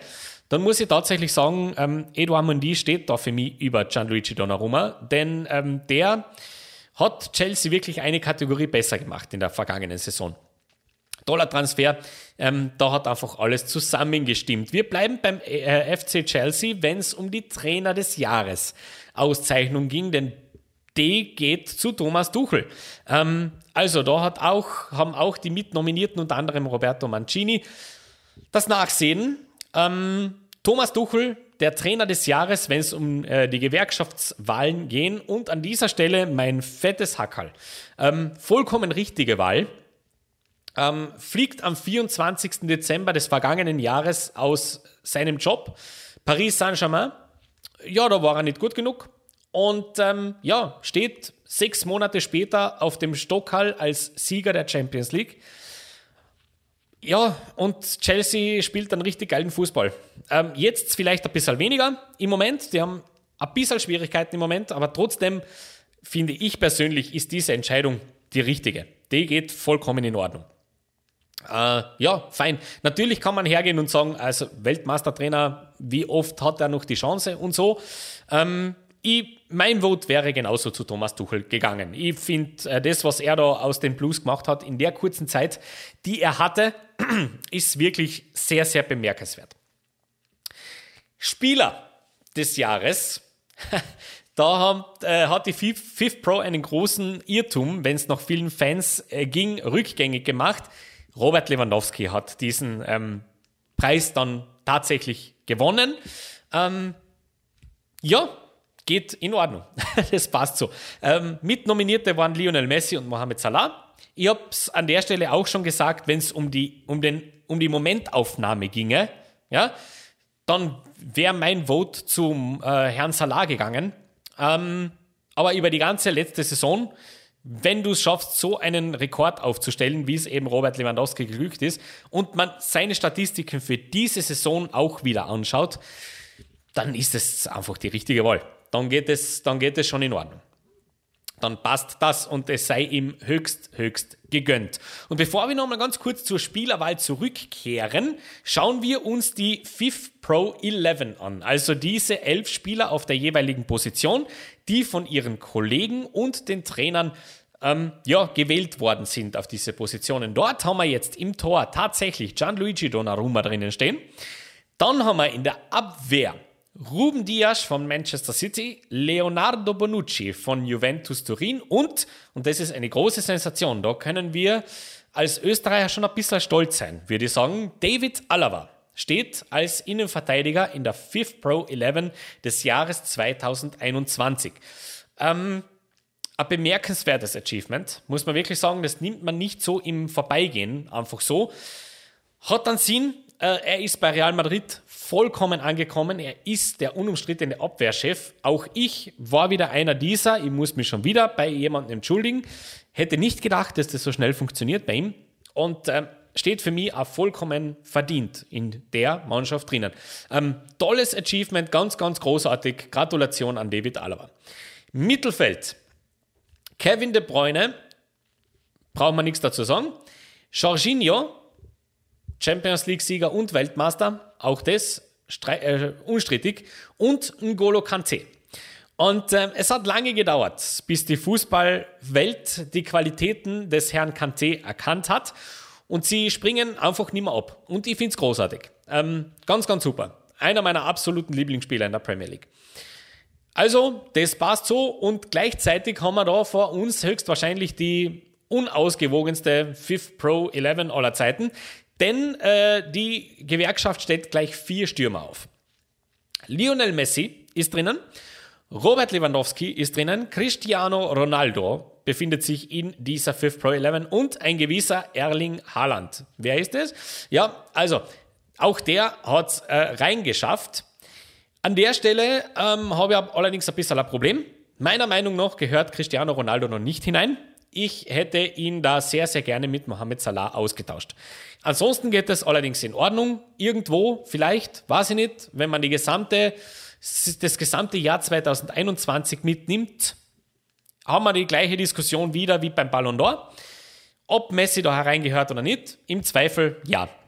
dann muss ich tatsächlich sagen, ähm, Edouard Mendy steht da für mich über Gianluigi Donnarumma, denn ähm, der hat Chelsea wirklich eine Kategorie besser gemacht in der vergangenen Saison. Toller Transfer, ähm, da hat einfach alles zusammengestimmt. Wir bleiben beim äh, F C Chelsea, wenn es um die Trainer des Jahres Auszeichnung ging, denn die geht zu Thomas Tuchel. Ähm, also da hat auch, haben auch die Mitnominierten, unter anderem Roberto Mancini, das Nachsehen. Ähm, Thomas Tuchel, der Trainer des Jahres, wenn es um äh, die Gewerkschaftswahlen gehen, und an dieser Stelle mein fettes Hackerl. Ähm, vollkommen richtige Wahl. Ähm, fliegt am vierundzwanzigsten Dezember des vergangenen Jahres aus seinem Job. Paris Saint-Germain. Ja, da war er nicht gut genug. Und ähm, ja, steht sechs Monate später auf dem Stockhall als Sieger der Champions League. Ja, und Chelsea spielt einen richtig geilen Fußball. Ähm, jetzt vielleicht ein bisschen weniger im Moment. Die haben ein bisschen Schwierigkeiten im Moment, aber trotzdem finde ich persönlich, ist diese Entscheidung die richtige. Die geht vollkommen in Ordnung. Äh, ja, fein. Natürlich kann man hergehen und sagen, also Weltmeistertrainer, wie oft hat er noch die Chance und so. Ähm, ich, mein Vote wäre genauso zu Thomas Tuchel gegangen. Ich finde, äh, das, was er da aus den Blues gemacht hat in der kurzen Zeit, die er hatte, ist wirklich sehr, sehr bemerkenswert. Spieler des Jahres, da haben, äh, hat die Fifth Pro einen großen Irrtum, wenn es nach vielen Fans äh, ging, rückgängig gemacht. Robert Lewandowski hat diesen ähm, Preis dann tatsächlich gewonnen. Ähm, ja, geht in Ordnung. Das passt so. Ähm, Mitnominierte waren Lionel Messi und Mohamed Salah. Ich habe es an der Stelle auch schon gesagt, wenn es um die, um, den, um die Momentaufnahme ginge, ja, dann wäre mein Vote zum äh, Herrn Salah gegangen. Ähm, aber über die ganze letzte Saison, wenn du es schaffst, so einen Rekord aufzustellen, wie es eben Robert Lewandowski geglückt ist, und man seine Statistiken für diese Saison auch wieder anschaut, dann ist es einfach die richtige Wahl. Dann geht es, dann geht es schon in Ordnung. Dann passt das und es sei ihm höchst, höchst gegönnt. Und bevor wir nochmal ganz kurz zur Spielerwahl zurückkehren, schauen wir uns die Fifth Pro elf an. Also diese elf Spieler auf der jeweiligen Position, die von ihren Kollegen und den Trainern ähm, ja, gewählt worden sind auf diese Positionen. Dort haben wir jetzt im Tor tatsächlich Gianluigi Donnarumma drinnen stehen. Dann haben wir in der Abwehr Ruben Dias von Manchester City, Leonardo Bonucci von Juventus Turin und, und das ist eine große Sensation, da können wir als Österreicher schon ein bisschen stolz sein, würde ich sagen, David Alaba steht als Innenverteidiger in der Fifth Pro elf des Jahres zweitausendeinundzwanzig. Ähm, ein bemerkenswertes Achievement, muss man wirklich sagen, das nimmt man nicht so im Vorbeigehen, einfach so. Hat dann Sinn, äh, er ist bei Real Madrid vollkommen angekommen, er ist der unumstrittene Abwehrchef. Auch ich war wieder einer dieser, ich muss mich schon wieder bei jemandem entschuldigen, hätte nicht gedacht, dass das so schnell funktioniert bei ihm und äh, steht für mich auch vollkommen verdient in der Mannschaft drinnen. Ähm, tolles Achievement, ganz, ganz großartig, Gratulation an David Alaba. Mittelfeld, Kevin De Bruyne, brauchen wir nichts dazu sagen, Jorginho, Champions League-Sieger und Weltmeister, auch das stre- äh, unstrittig, und N'Golo Kanté. Und äh, es hat lange gedauert, bis die Fußballwelt die Qualitäten des Herrn Kanté erkannt hat und sie springen einfach nicht mehr ab. Und ich finde es großartig. Ähm, ganz, ganz super. Einer meiner absoluten Lieblingsspieler in der Premier League. Also, das passt so und gleichzeitig haben wir da vor uns höchstwahrscheinlich die unausgewogenste Fifth Pro elf aller Zeiten. Denn äh, die Gewerkschaft stellt gleich vier Stürmer auf. Lionel Messi ist drinnen, Robert Lewandowski ist drinnen, Cristiano Ronaldo befindet sich in dieser Fifth Pro elf und ein gewisser Erling Haaland. Wer ist es? Ja, also auch der hat es äh, reingeschafft. An der Stelle ähm, habe ich allerdings ein bisschen ein Problem. Meiner Meinung nach gehört Cristiano Ronaldo noch nicht hinein. Ich hätte ihn da sehr, sehr gerne mit Mohamed Salah ausgetauscht. Ansonsten geht es allerdings in Ordnung. Irgendwo, vielleicht, weiß ich nicht, wenn man die gesamte, das gesamte Jahr zweitausendeinundzwanzig mitnimmt, haben wir die gleiche Diskussion wieder wie beim Ballon d'Or. Ob Messi da hereingehört oder nicht, im Zweifel ja.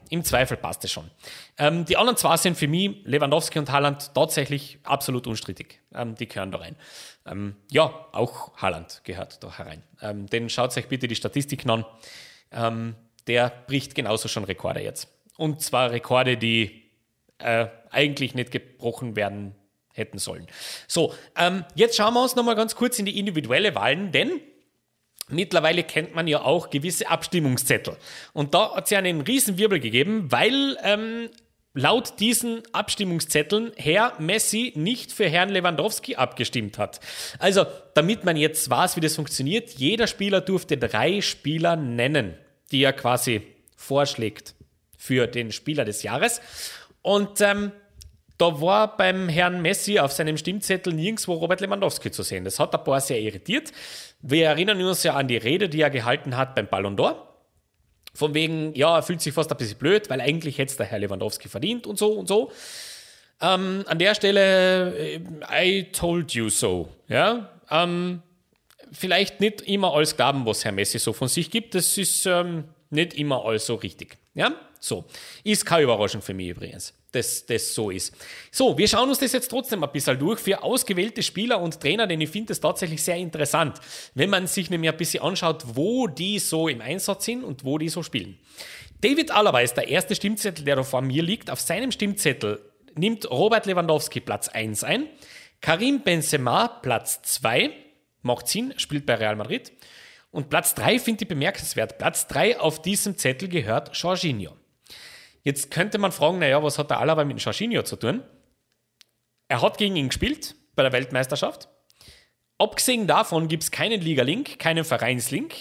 im Zweifel passt es schon. Ähm, die anderen zwei sind für mich, Lewandowski und Haaland, tatsächlich absolut unstrittig. Ähm, die gehören da rein. Ähm, ja, auch Haaland gehört da herein. Ähm, denn schaut euch bitte die Statistiken an. Ähm, der bricht genauso schon Rekorde jetzt. Und zwar Rekorde, die äh, eigentlich nicht gebrochen werden hätten sollen. So, ähm, jetzt schauen wir uns nochmal ganz kurz in die individuelle Wahlen, denn mittlerweile kennt man ja auch gewisse Abstimmungszettel. Und da hat es ja einen Riesenwirbel gegeben, weil ähm, laut diesen Abstimmungszetteln Herr Messi nicht für Herrn Lewandowski abgestimmt hat. Also, damit man jetzt weiß, wie das funktioniert, jeder Spieler durfte drei Spieler nennen, die er quasi vorschlägt für den Spieler des Jahres. Und ähm, da war beim Herrn Messi auf seinem Stimmzettel nirgendwo Robert Lewandowski zu sehen. Das hat ein paar sehr irritiert. Wir erinnern uns ja an die Rede, die er gehalten hat beim Ballon d'Or. Von wegen, ja, er fühlt sich fast ein bisschen blöd, weil eigentlich hätte es der Herr Lewandowski verdient und so und so. Ähm, an der Stelle, I told you so. Ja, ähm, vielleicht nicht immer alles glauben, was Herr Messi so von sich gibt. Das ist ähm, nicht immer alles so richtig. Ja, so. Ist keine Überraschung für mich übrigens, dass das so ist. So, wir schauen uns das jetzt trotzdem ein bisschen durch für ausgewählte Spieler und Trainer, denn ich finde das tatsächlich sehr interessant, wenn man sich nämlich ein bisschen anschaut, wo die so im Einsatz sind und wo die so spielen. David Alaba ist der erste Stimmzettel, der da vor mir liegt. Auf seinem Stimmzettel nimmt Robert Lewandowski Platz eins ein, Karim Benzema Platz zwei, macht Sinn, spielt bei Real Madrid. Und Platz drei finde ich bemerkenswert. Platz drei auf diesem Zettel gehört Jorginho. Jetzt könnte man fragen, naja, was hat der Alaba mit Jorginho zu tun? Er hat gegen ihn gespielt bei der Weltmeisterschaft. Abgesehen davon gibt es keinen Liga-Link, keinen Vereinslink.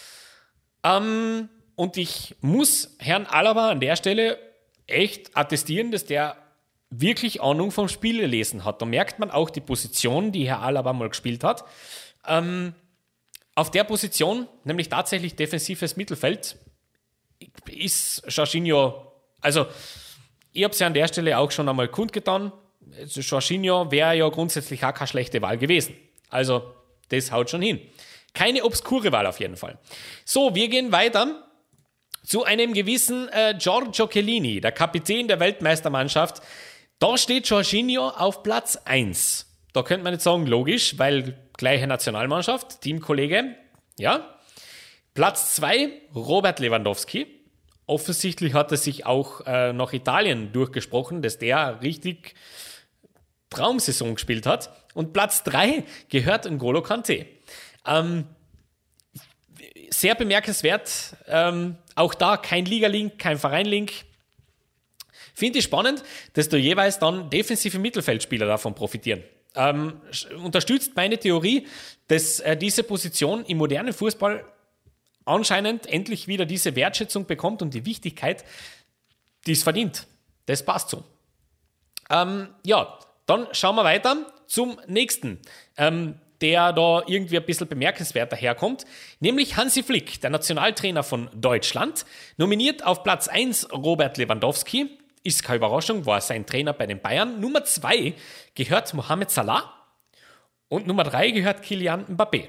Ähm, und ich muss Herrn Alaba an der Stelle echt attestieren, dass der wirklich Ahnung vom Spiel gelesen hat. Da merkt man auch die Position, die Herr Alaba mal gespielt hat. Ähm, Auf der Position, nämlich tatsächlich defensives Mittelfeld, ist Jorginho, also ich habe es ja an der Stelle auch schon einmal kundgetan, Jorginho wäre ja grundsätzlich auch keine schlechte Wahl gewesen. Also das haut schon hin. Keine obskure Wahl auf jeden Fall. So, wir gehen weiter zu einem gewissen äh, Giorgio Chiellini, der Kapitän der Weltmeistermannschaft. Da steht Jorginho auf Platz eins. Da könnte man nicht sagen, logisch, weil gleiche Nationalmannschaft, Teamkollege, ja. Platz zwei, Robert Lewandowski. Offensichtlich hat er sich auch äh, nach Italien durchgesprochen, dass der richtig Traumsaison gespielt hat. Und Platz drei gehört N'Golo Kanté. Ähm, sehr bemerkenswert, ähm, auch da kein Liga-Link, kein Verein-Link. Finde ich spannend, dass da jeweils dann defensive Mittelfeldspieler davon profitieren. Ähm, unterstützt meine Theorie, dass äh, diese Position im modernen Fußball anscheinend endlich wieder diese Wertschätzung bekommt und die Wichtigkeit, die es verdient. Das passt so. Ähm, ja, dann schauen wir weiter zum nächsten, ähm, der da irgendwie ein bisschen bemerkenswerter herkommt, nämlich Hansi Flick, der Nationaltrainer von Deutschland, nominiert auf Platz eins Robert Lewandowski. Ist keine Überraschung, war sein Trainer bei den Bayern. Nummer zwei gehört Mohamed Salah und Nummer drei gehört Kylian Mbappé.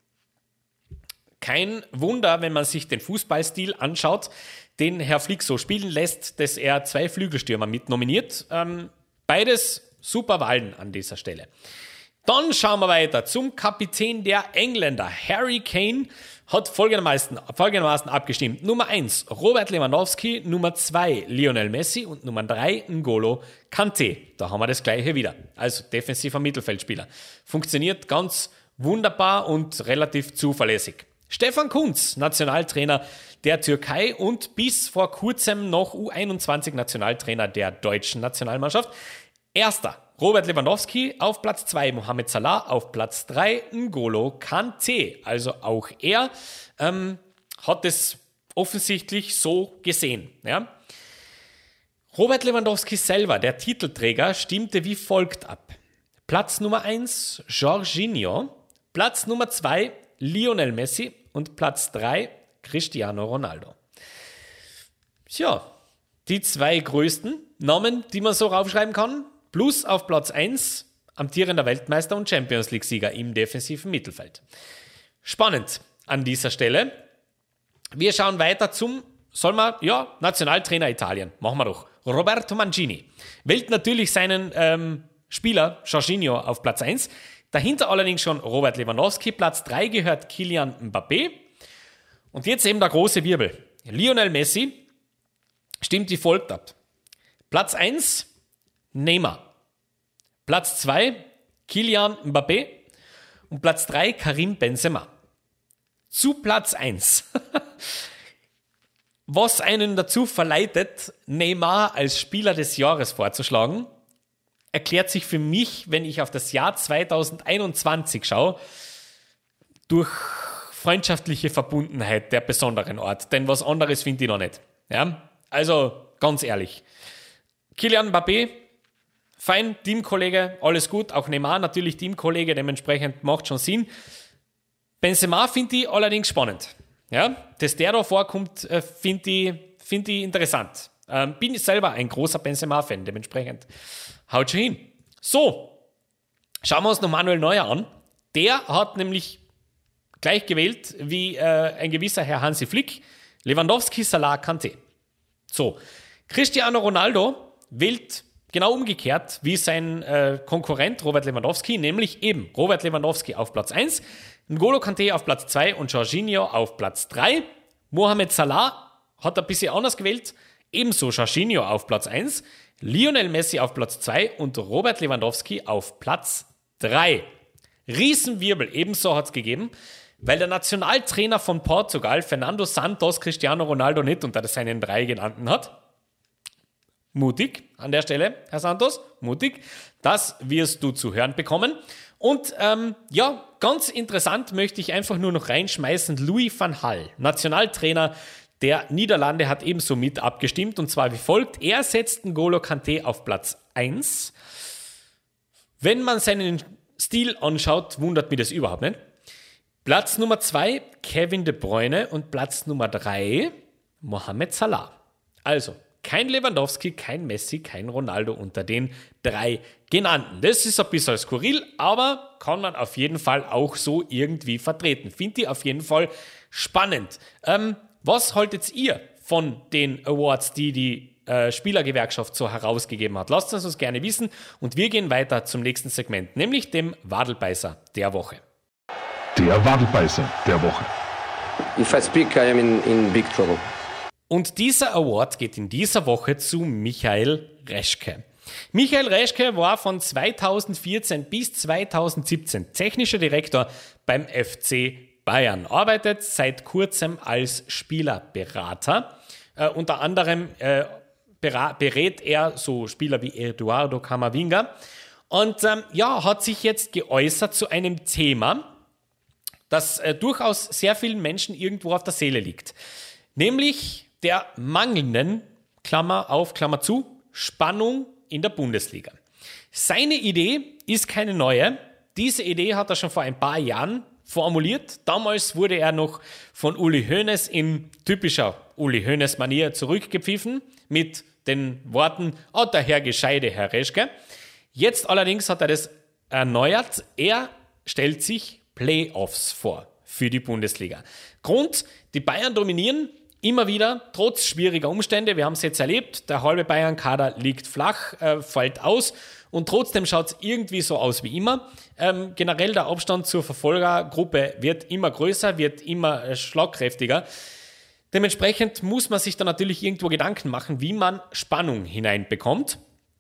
Kein Wunder, wenn man sich den Fußballstil anschaut, den Herr Flick so spielen lässt, dass er zwei Flügelstürmer mit nominiert. Ähm, beides super Wahlen an dieser Stelle. Dann schauen wir weiter zum Kapitän der Engländer. Harry Kane hat folgendermaßen, folgendermaßen abgestimmt. Nummer eins Robert Lewandowski, Nummer zwei Lionel Messi und Nummer drei N'Golo Kanté. Da haben wir das gleiche wieder. Also defensiver Mittelfeldspieler. Funktioniert ganz wunderbar und relativ zuverlässig. Stefan Kuntz, Nationaltrainer der Türkei und bis vor kurzem noch U einundzwanzig Nationaltrainer der deutschen Nationalmannschaft. Erster Robert Lewandowski, auf Platz zwei Mohamed Salah, auf Platz drei N'Golo Kanté. Also auch er ähm, hat es offensichtlich so gesehen. Ja? Robert Lewandowski selber, der Titelträger, stimmte wie folgt ab. Platz Nummer eins Jorginho, Platz Nummer zwei Lionel Messi und Platz drei Cristiano Ronaldo. Tja, die zwei größten Namen, die man so raufschreiben kann, plus auf Platz eins amtierender Weltmeister und Champions League-Sieger im defensiven Mittelfeld. Spannend an dieser Stelle. Wir schauen weiter zum soll man, ja, Nationaltrainer Italien, machen wir doch. Roberto Mancini wählt natürlich seinen ähm, Spieler Jorginho auf Platz eins. Dahinter allerdings schon Robert Lewandowski. Platz drei gehört Kylian Mbappé. Und jetzt eben der große Wirbel. Lionel Messi stimmt wie folgt ab. Platz eins Neymar. Platz zwei Kylian Mbappé. Und Platz drei Karim Benzema. Zu Platz eins. Was einen dazu verleitet, Neymar als Spieler des Jahres vorzuschlagen, erklärt sich für mich, wenn ich auf das Jahr zwanzig einundzwanzig schaue, durch freundschaftliche Verbundenheit der besonderen Art. Denn was anderes finde ich noch nicht. Ja? Also, ganz ehrlich. Kylian Mbappé, fein, Teamkollege, alles gut. Auch Neymar natürlich Teamkollege, dementsprechend macht schon Sinn. Benzema finde ich allerdings spannend. Ja, dass der da vorkommt, äh, finde ich, find ich interessant. Ähm, bin ich selber ein großer Benzema-Fan, dementsprechend haut schon hin. So, schauen wir uns noch Manuel Neuer an. Der hat nämlich gleich gewählt wie äh, ein gewisser Herr Hansi Flick, Lewandowski, Salah, Kanté. So, Cristiano Ronaldo wählt genau umgekehrt wie sein äh, Konkurrent Robert Lewandowski, nämlich eben Robert Lewandowski auf Platz eins, N'Golo Kanté auf Platz zwei und Jorginho auf Platz drei. Mohamed Salah hat ein bisschen anders gewählt, ebenso Jorginho auf Platz eins, Lionel Messi auf Platz zwei und Robert Lewandowski auf Platz drei. Riesenwirbel ebenso hat es gegeben, weil der Nationaltrainer von Portugal, Fernando Santos, Cristiano Ronaldo nicht unter seinen drei genannten hat. Mutig an der Stelle, Herr Santos, mutig. Das wirst du zu hören bekommen. Und ähm, ja, ganz interessant möchte ich einfach nur noch reinschmeißen, Louis van Gaal, Nationaltrainer der Niederlande, hat ebenso mit abgestimmt und zwar wie folgt. Er setzt N'Golo Kanté auf Platz eins. Wenn man seinen Stil anschaut, wundert mich das überhaupt nicht. Platz Nummer zwei, Kevin De Bruyne und Platz Nummer drei, Mohamed Salah. Also, kein Lewandowski, kein Messi, kein Ronaldo unter den drei genannten. Das ist ein bisschen skurril, aber kann man auf jeden Fall auch so irgendwie vertreten. Finde ich auf jeden Fall spannend. Ähm, was haltet ihr von den Awards, die die äh, Spielergewerkschaft so herausgegeben hat? Lasst uns das gerne wissen und wir gehen weiter zum nächsten Segment, nämlich dem Wadelbeißer der Woche. Der Wadelbeißer der Woche. If I speak, I am in, in big trouble. Und dieser Award geht in dieser Woche zu Michael Reschke. Michael Reschke war von zweitausendvierzehn bis zweitausendsiebzehn technischer Direktor beim F C Bayern, arbeitet seit kurzem als Spielerberater. Äh, unter anderem äh, berät er so Spieler wie Eduardo Camavinga und ähm, ja, hat sich jetzt geäußert zu einem Thema, das äh, durchaus sehr vielen Menschen irgendwo auf der Seele liegt. Nämlich der mangelnden, Klammer auf, Klammer zu, Spannung in der Bundesliga. Seine Idee ist keine neue. Diese Idee hat er schon vor ein paar Jahren formuliert. Damals wurde er noch von Uli Hoeneß in typischer Uli Hoeneß-Manier zurückgepfiffen mit den Worten, oh, der Herr gescheide Herr Reschke. Jetzt allerdings hat er das erneuert. Er stellt sich Playoffs vor für die Bundesliga. Grund, die Bayern dominieren immer wieder, trotz schwieriger Umstände. Wir haben es jetzt erlebt, der halbe Bayern-Kader liegt flach, äh, fällt aus und trotzdem schaut es irgendwie so aus wie immer. Ähm, generell der Abstand zur Verfolgergruppe wird immer größer, wird immer äh, schlagkräftiger. Dementsprechend muss man sich da natürlich irgendwo Gedanken machen, wie man Spannung hineinbekommt.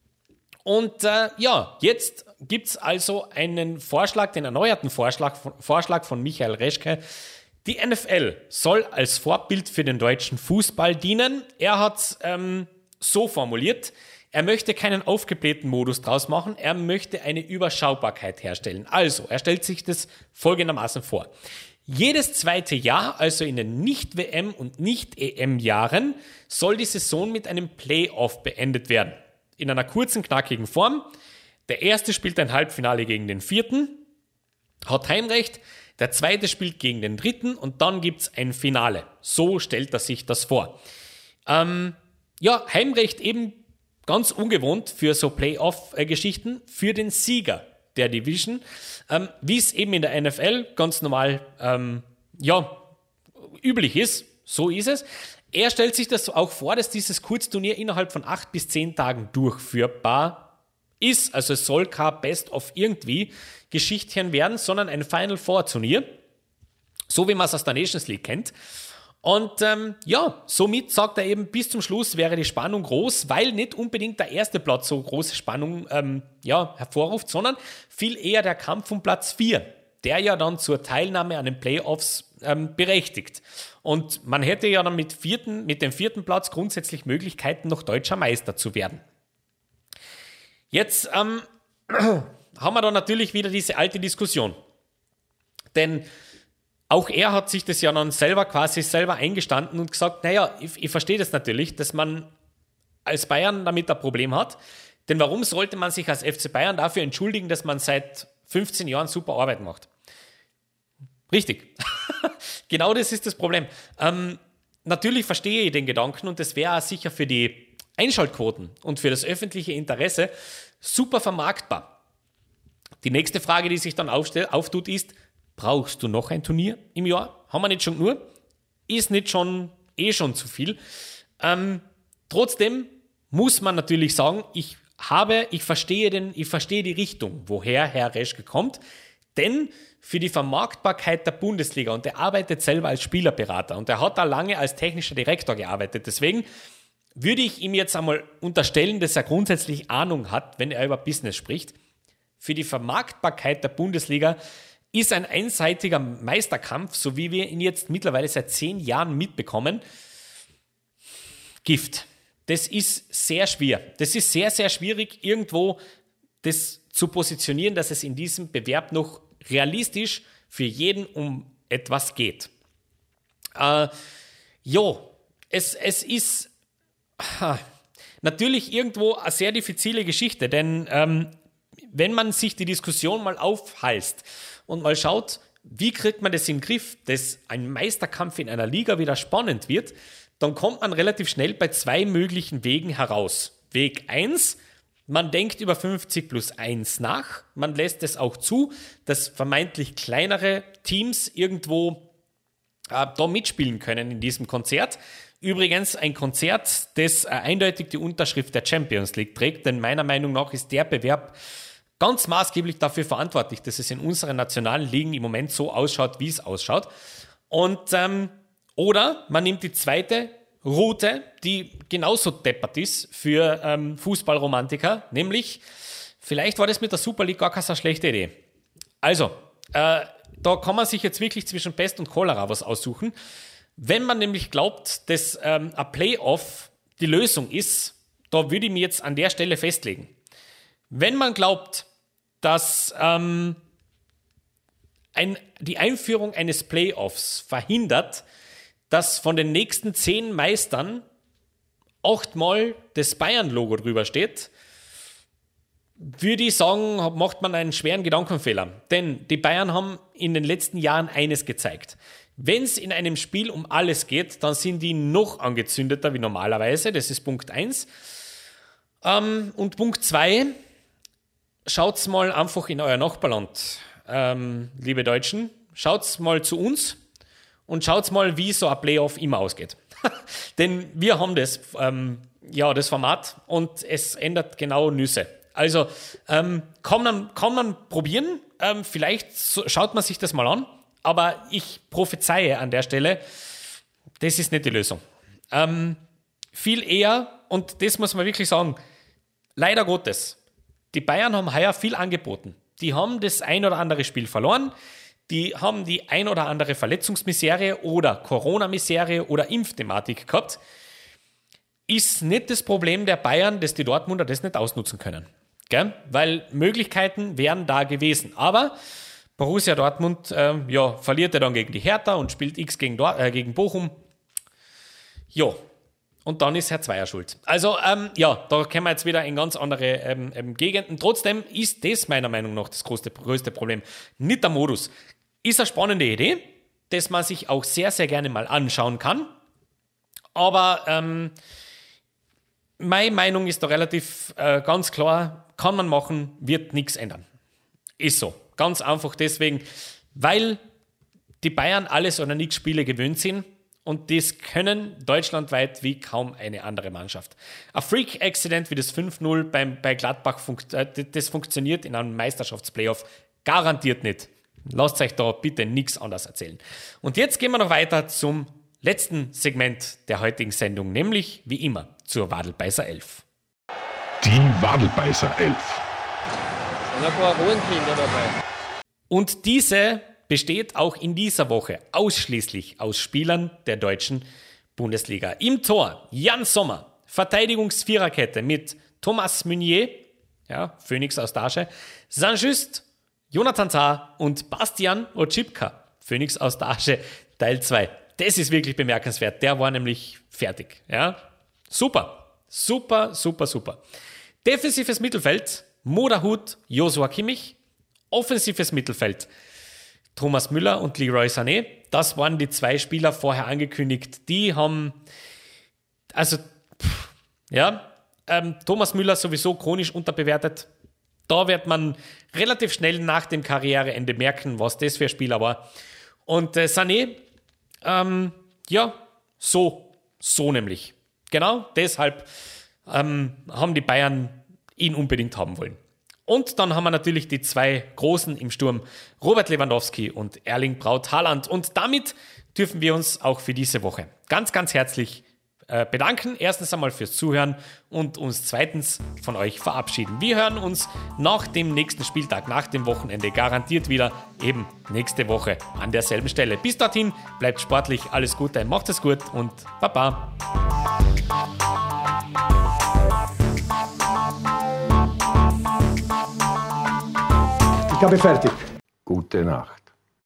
Und äh, ja, jetzt gibt es also einen Vorschlag, den erneuerten Vorschlag, Vorschlag von Michael Reschke. Die N F L soll als Vorbild für den deutschen Fußball dienen. Er hat es ähm, so formuliert, er möchte keinen aufgeblähten Modus draus machen, er möchte eine Überschaubarkeit herstellen. Also, er stellt sich das folgendermaßen vor. Jedes zweite Jahr, also in den Nicht-W M- und Nicht-E M-Jahren, soll die Saison mit einem Playoff beendet werden. In einer kurzen, knackigen Form. Der erste spielt ein Halbfinale gegen den vierten, hat Heimrecht. Der zweite spielt gegen den dritten und dann gibt es ein Finale. So stellt er sich das vor. Ähm, ja, Heimrecht eben ganz ungewohnt für so Playoff-Geschichten für den Sieger der Division. Ähm, wie es eben in der N F L ganz normal ähm, ja, üblich ist, so ist es. er stellt sich das auch vor, dass dieses Kurzturnier innerhalb von acht bis zehn Tagen durchführbar ist. Also es soll kein Best-of irgendwie Geschichtchen werden, sondern ein Final-Four-Turnier, so wie man es aus der Nations League kennt. Und ähm, ja, somit sagt er eben, bis zum Schluss wäre die Spannung groß, weil nicht unbedingt der erste Platz so große Spannung ähm, ja, hervorruft, sondern viel eher der Kampf um Platz vier, der ja dann zur Teilnahme an den Playoffs ähm, berechtigt. Und man hätte ja dann mit, vierten, mit dem vierten Platz grundsätzlich Möglichkeiten, noch deutscher Meister zu werden. Jetzt ähm, haben wir da natürlich wieder diese alte Diskussion. Denn auch er hat sich das ja dann selber quasi selber eingestanden und gesagt, naja, ich, ich verstehe das natürlich, dass man als Bayern damit ein Problem hat. Denn warum sollte man sich als F C Bayern dafür entschuldigen, dass man seit fünfzehn Jahren super Arbeit macht? Richtig. Genau das ist das Problem. Ähm, natürlich verstehe ich den Gedanken und das wäre auch sicher für die Einschaltquoten und für das öffentliche Interesse super vermarktbar. Die nächste Frage, die sich dann aufstell, auftut, ist, brauchst du noch ein Turnier im Jahr? Haben wir nicht schon nur? Ist nicht schon eh schon zu viel. Ähm, trotzdem muss man natürlich sagen, ich habe, ich verstehe den, ich verstehe die Richtung, woher Herr Reschke kommt, denn für die Vermarktbarkeit der Bundesliga, und er arbeitet selber als Spielerberater und er hat da lange als technischer Direktor gearbeitet, deswegen würde ich ihm jetzt einmal unterstellen, dass er grundsätzlich Ahnung hat, wenn er über Business spricht. Für die Vermarktbarkeit der Bundesliga ist ein einseitiger Meisterkampf, so wie wir ihn jetzt mittlerweile seit zehn Jahren mitbekommen, Gift. Das ist sehr schwer. Das ist sehr, sehr schwierig, irgendwo das zu positionieren, dass es in diesem Bewerb noch realistisch für jeden um etwas geht. Äh, jo, es, es ist ha, natürlich irgendwo eine sehr diffizile Geschichte, denn ähm, wenn man sich die Diskussion mal aufhalst und mal schaut, wie kriegt man das in den Griff, dass ein Meisterkampf in einer Liga wieder spannend wird, dann kommt man relativ schnell bei zwei möglichen Wegen heraus. Weg eins, man denkt über fünfzig plus eins nach, man lässt es auch zu, dass vermeintlich kleinere Teams irgendwo äh, da mitspielen können in diesem Konzert. Übrigens ein Konzert, das äh, eindeutig die Unterschrift der Champions League trägt, denn meiner Meinung nach ist der Bewerb ganz maßgeblich dafür verantwortlich, dass es in unseren nationalen Ligen im Moment so ausschaut, wie es ausschaut. Und, ähm, oder man nimmt die zweite Route, die genauso deppert ist für ähm, Fußballromantiker, nämlich, vielleicht war das mit der Super League gar keine so schlechte Idee. Also, äh, da kann man sich jetzt wirklich zwischen Pest und Cholera was aussuchen. Wenn man nämlich glaubt, dass ähm, ein Playoff die Lösung ist, da würde ich mich jetzt an der Stelle festlegen. Wenn man glaubt, dass ähm, ein, die Einführung eines Playoffs verhindert, dass von den nächsten zehn Meistern achtmal das Bayern-Logo drüber steht, würde ich sagen, macht man einen schweren Gedankenfehler. Denn die Bayern haben in den letzten Jahren eines gezeigt. Wenn es in einem Spiel um alles geht, dann sind die noch angezündeter wie normalerweise. Das ist Punkt eins. Ähm, und Punkt zwei, schaut's mal einfach in euer Nachbarland, ähm, liebe Deutschen. Schaut's mal zu uns und schaut's mal, wie so ein Playoff immer ausgeht. Denn wir haben das, ähm, ja, das Format und es ändert genau Nüsse. Also ähm, kann, man, kann man probieren, ähm, vielleicht so, schaut man sich das mal an, aber ich prophezeie an der Stelle, das ist nicht die Lösung. Ähm, viel eher, und das muss man wirklich sagen, leider Gottes, die Bayern haben heuer viel angeboten. Die haben das ein oder andere Spiel verloren, die haben die ein oder andere Verletzungsmisere oder Corona-Misere oder Impfthematik gehabt. Ist nicht das Problem der Bayern, dass die Dortmunder das nicht ausnutzen können. Gell? Weil Möglichkeiten wären da gewesen. Aber Borussia Dortmund äh, ja, verliert ja dann gegen die Hertha und spielt X gegen, Dort- äh, gegen Bochum. Ja, und dann ist Herr Zweier schuld. Also ähm, ja, da kommen wir jetzt wieder in ganz andere ähm, ähm, Gegenden. Trotzdem ist das meiner Meinung nach das größte, größte Problem. Nicht der Modus. Ist eine spannende Idee, dass man sich auch sehr, sehr gerne mal anschauen kann. Aber ähm, meine Meinung ist da relativ äh, ganz klar, kann man machen, wird nichts ändern. Ist so. Ganz einfach deswegen, weil die Bayern alles oder nichts Spiele gewöhnt sind Und das können deutschlandweit wie kaum eine andere Mannschaft. Ein Freak-Accident wie das fünf null beim, bei Gladbach, funkt, äh, das funktioniert in einem Meisterschaftsplayoff garantiert nicht. Lasst euch da bitte nichts anderes erzählen. Und jetzt gehen wir noch weiter zum letzten Segment der heutigen Sendung, nämlich wie immer zur Wadelbeißer elf. Die Wadelbeißer elf. Und ein paar Hohenkinder dabei. Und diese besteht auch in dieser Woche ausschließlich aus Spielern der deutschen Bundesliga. Im Tor Jan Sommer, Verteidigungsviererkette mit Thomas Meunier, ja, Phoenix aus Dasche, Saint-Just, Jonathan Tah und Bastian Oczipka, Phoenix aus Dasche, Teil zwei. Das ist wirklich bemerkenswert. Der war nämlich fertig. Ja? Super, super, super, super. Defensives Mittelfeld, Moderhut, Joshua Kimmich. Offensives Mittelfeld, Thomas Müller und Leroy Sané. Das waren die zwei Spieler vorher angekündigt. Die haben, also, pff, ja, ähm, Thomas Müller sowieso chronisch unterbewertet. Da wird man relativ schnell nach dem Karriereende merken, was das für ein Spieler war. Und äh, Sané, ähm, ja, so, so nämlich. Genau, deshalb ähm, haben die Bayern ihn unbedingt haben wollen. Und dann haben wir natürlich die zwei Großen im Sturm, Robert Lewandowski und Erling Braut Haaland. Und damit dürfen wir uns auch für diese Woche ganz, ganz herzlich äh, bedanken. Erstens einmal fürs Zuhören und uns zweitens von euch verabschieden. Wir hören uns nach dem nächsten Spieltag, nach dem Wochenende garantiert wieder, eben nächste Woche an derselben Stelle. Bis dorthin, bleibt sportlich, alles Gute, macht es gut und Baba. Ich habe fertig. Gute Nacht.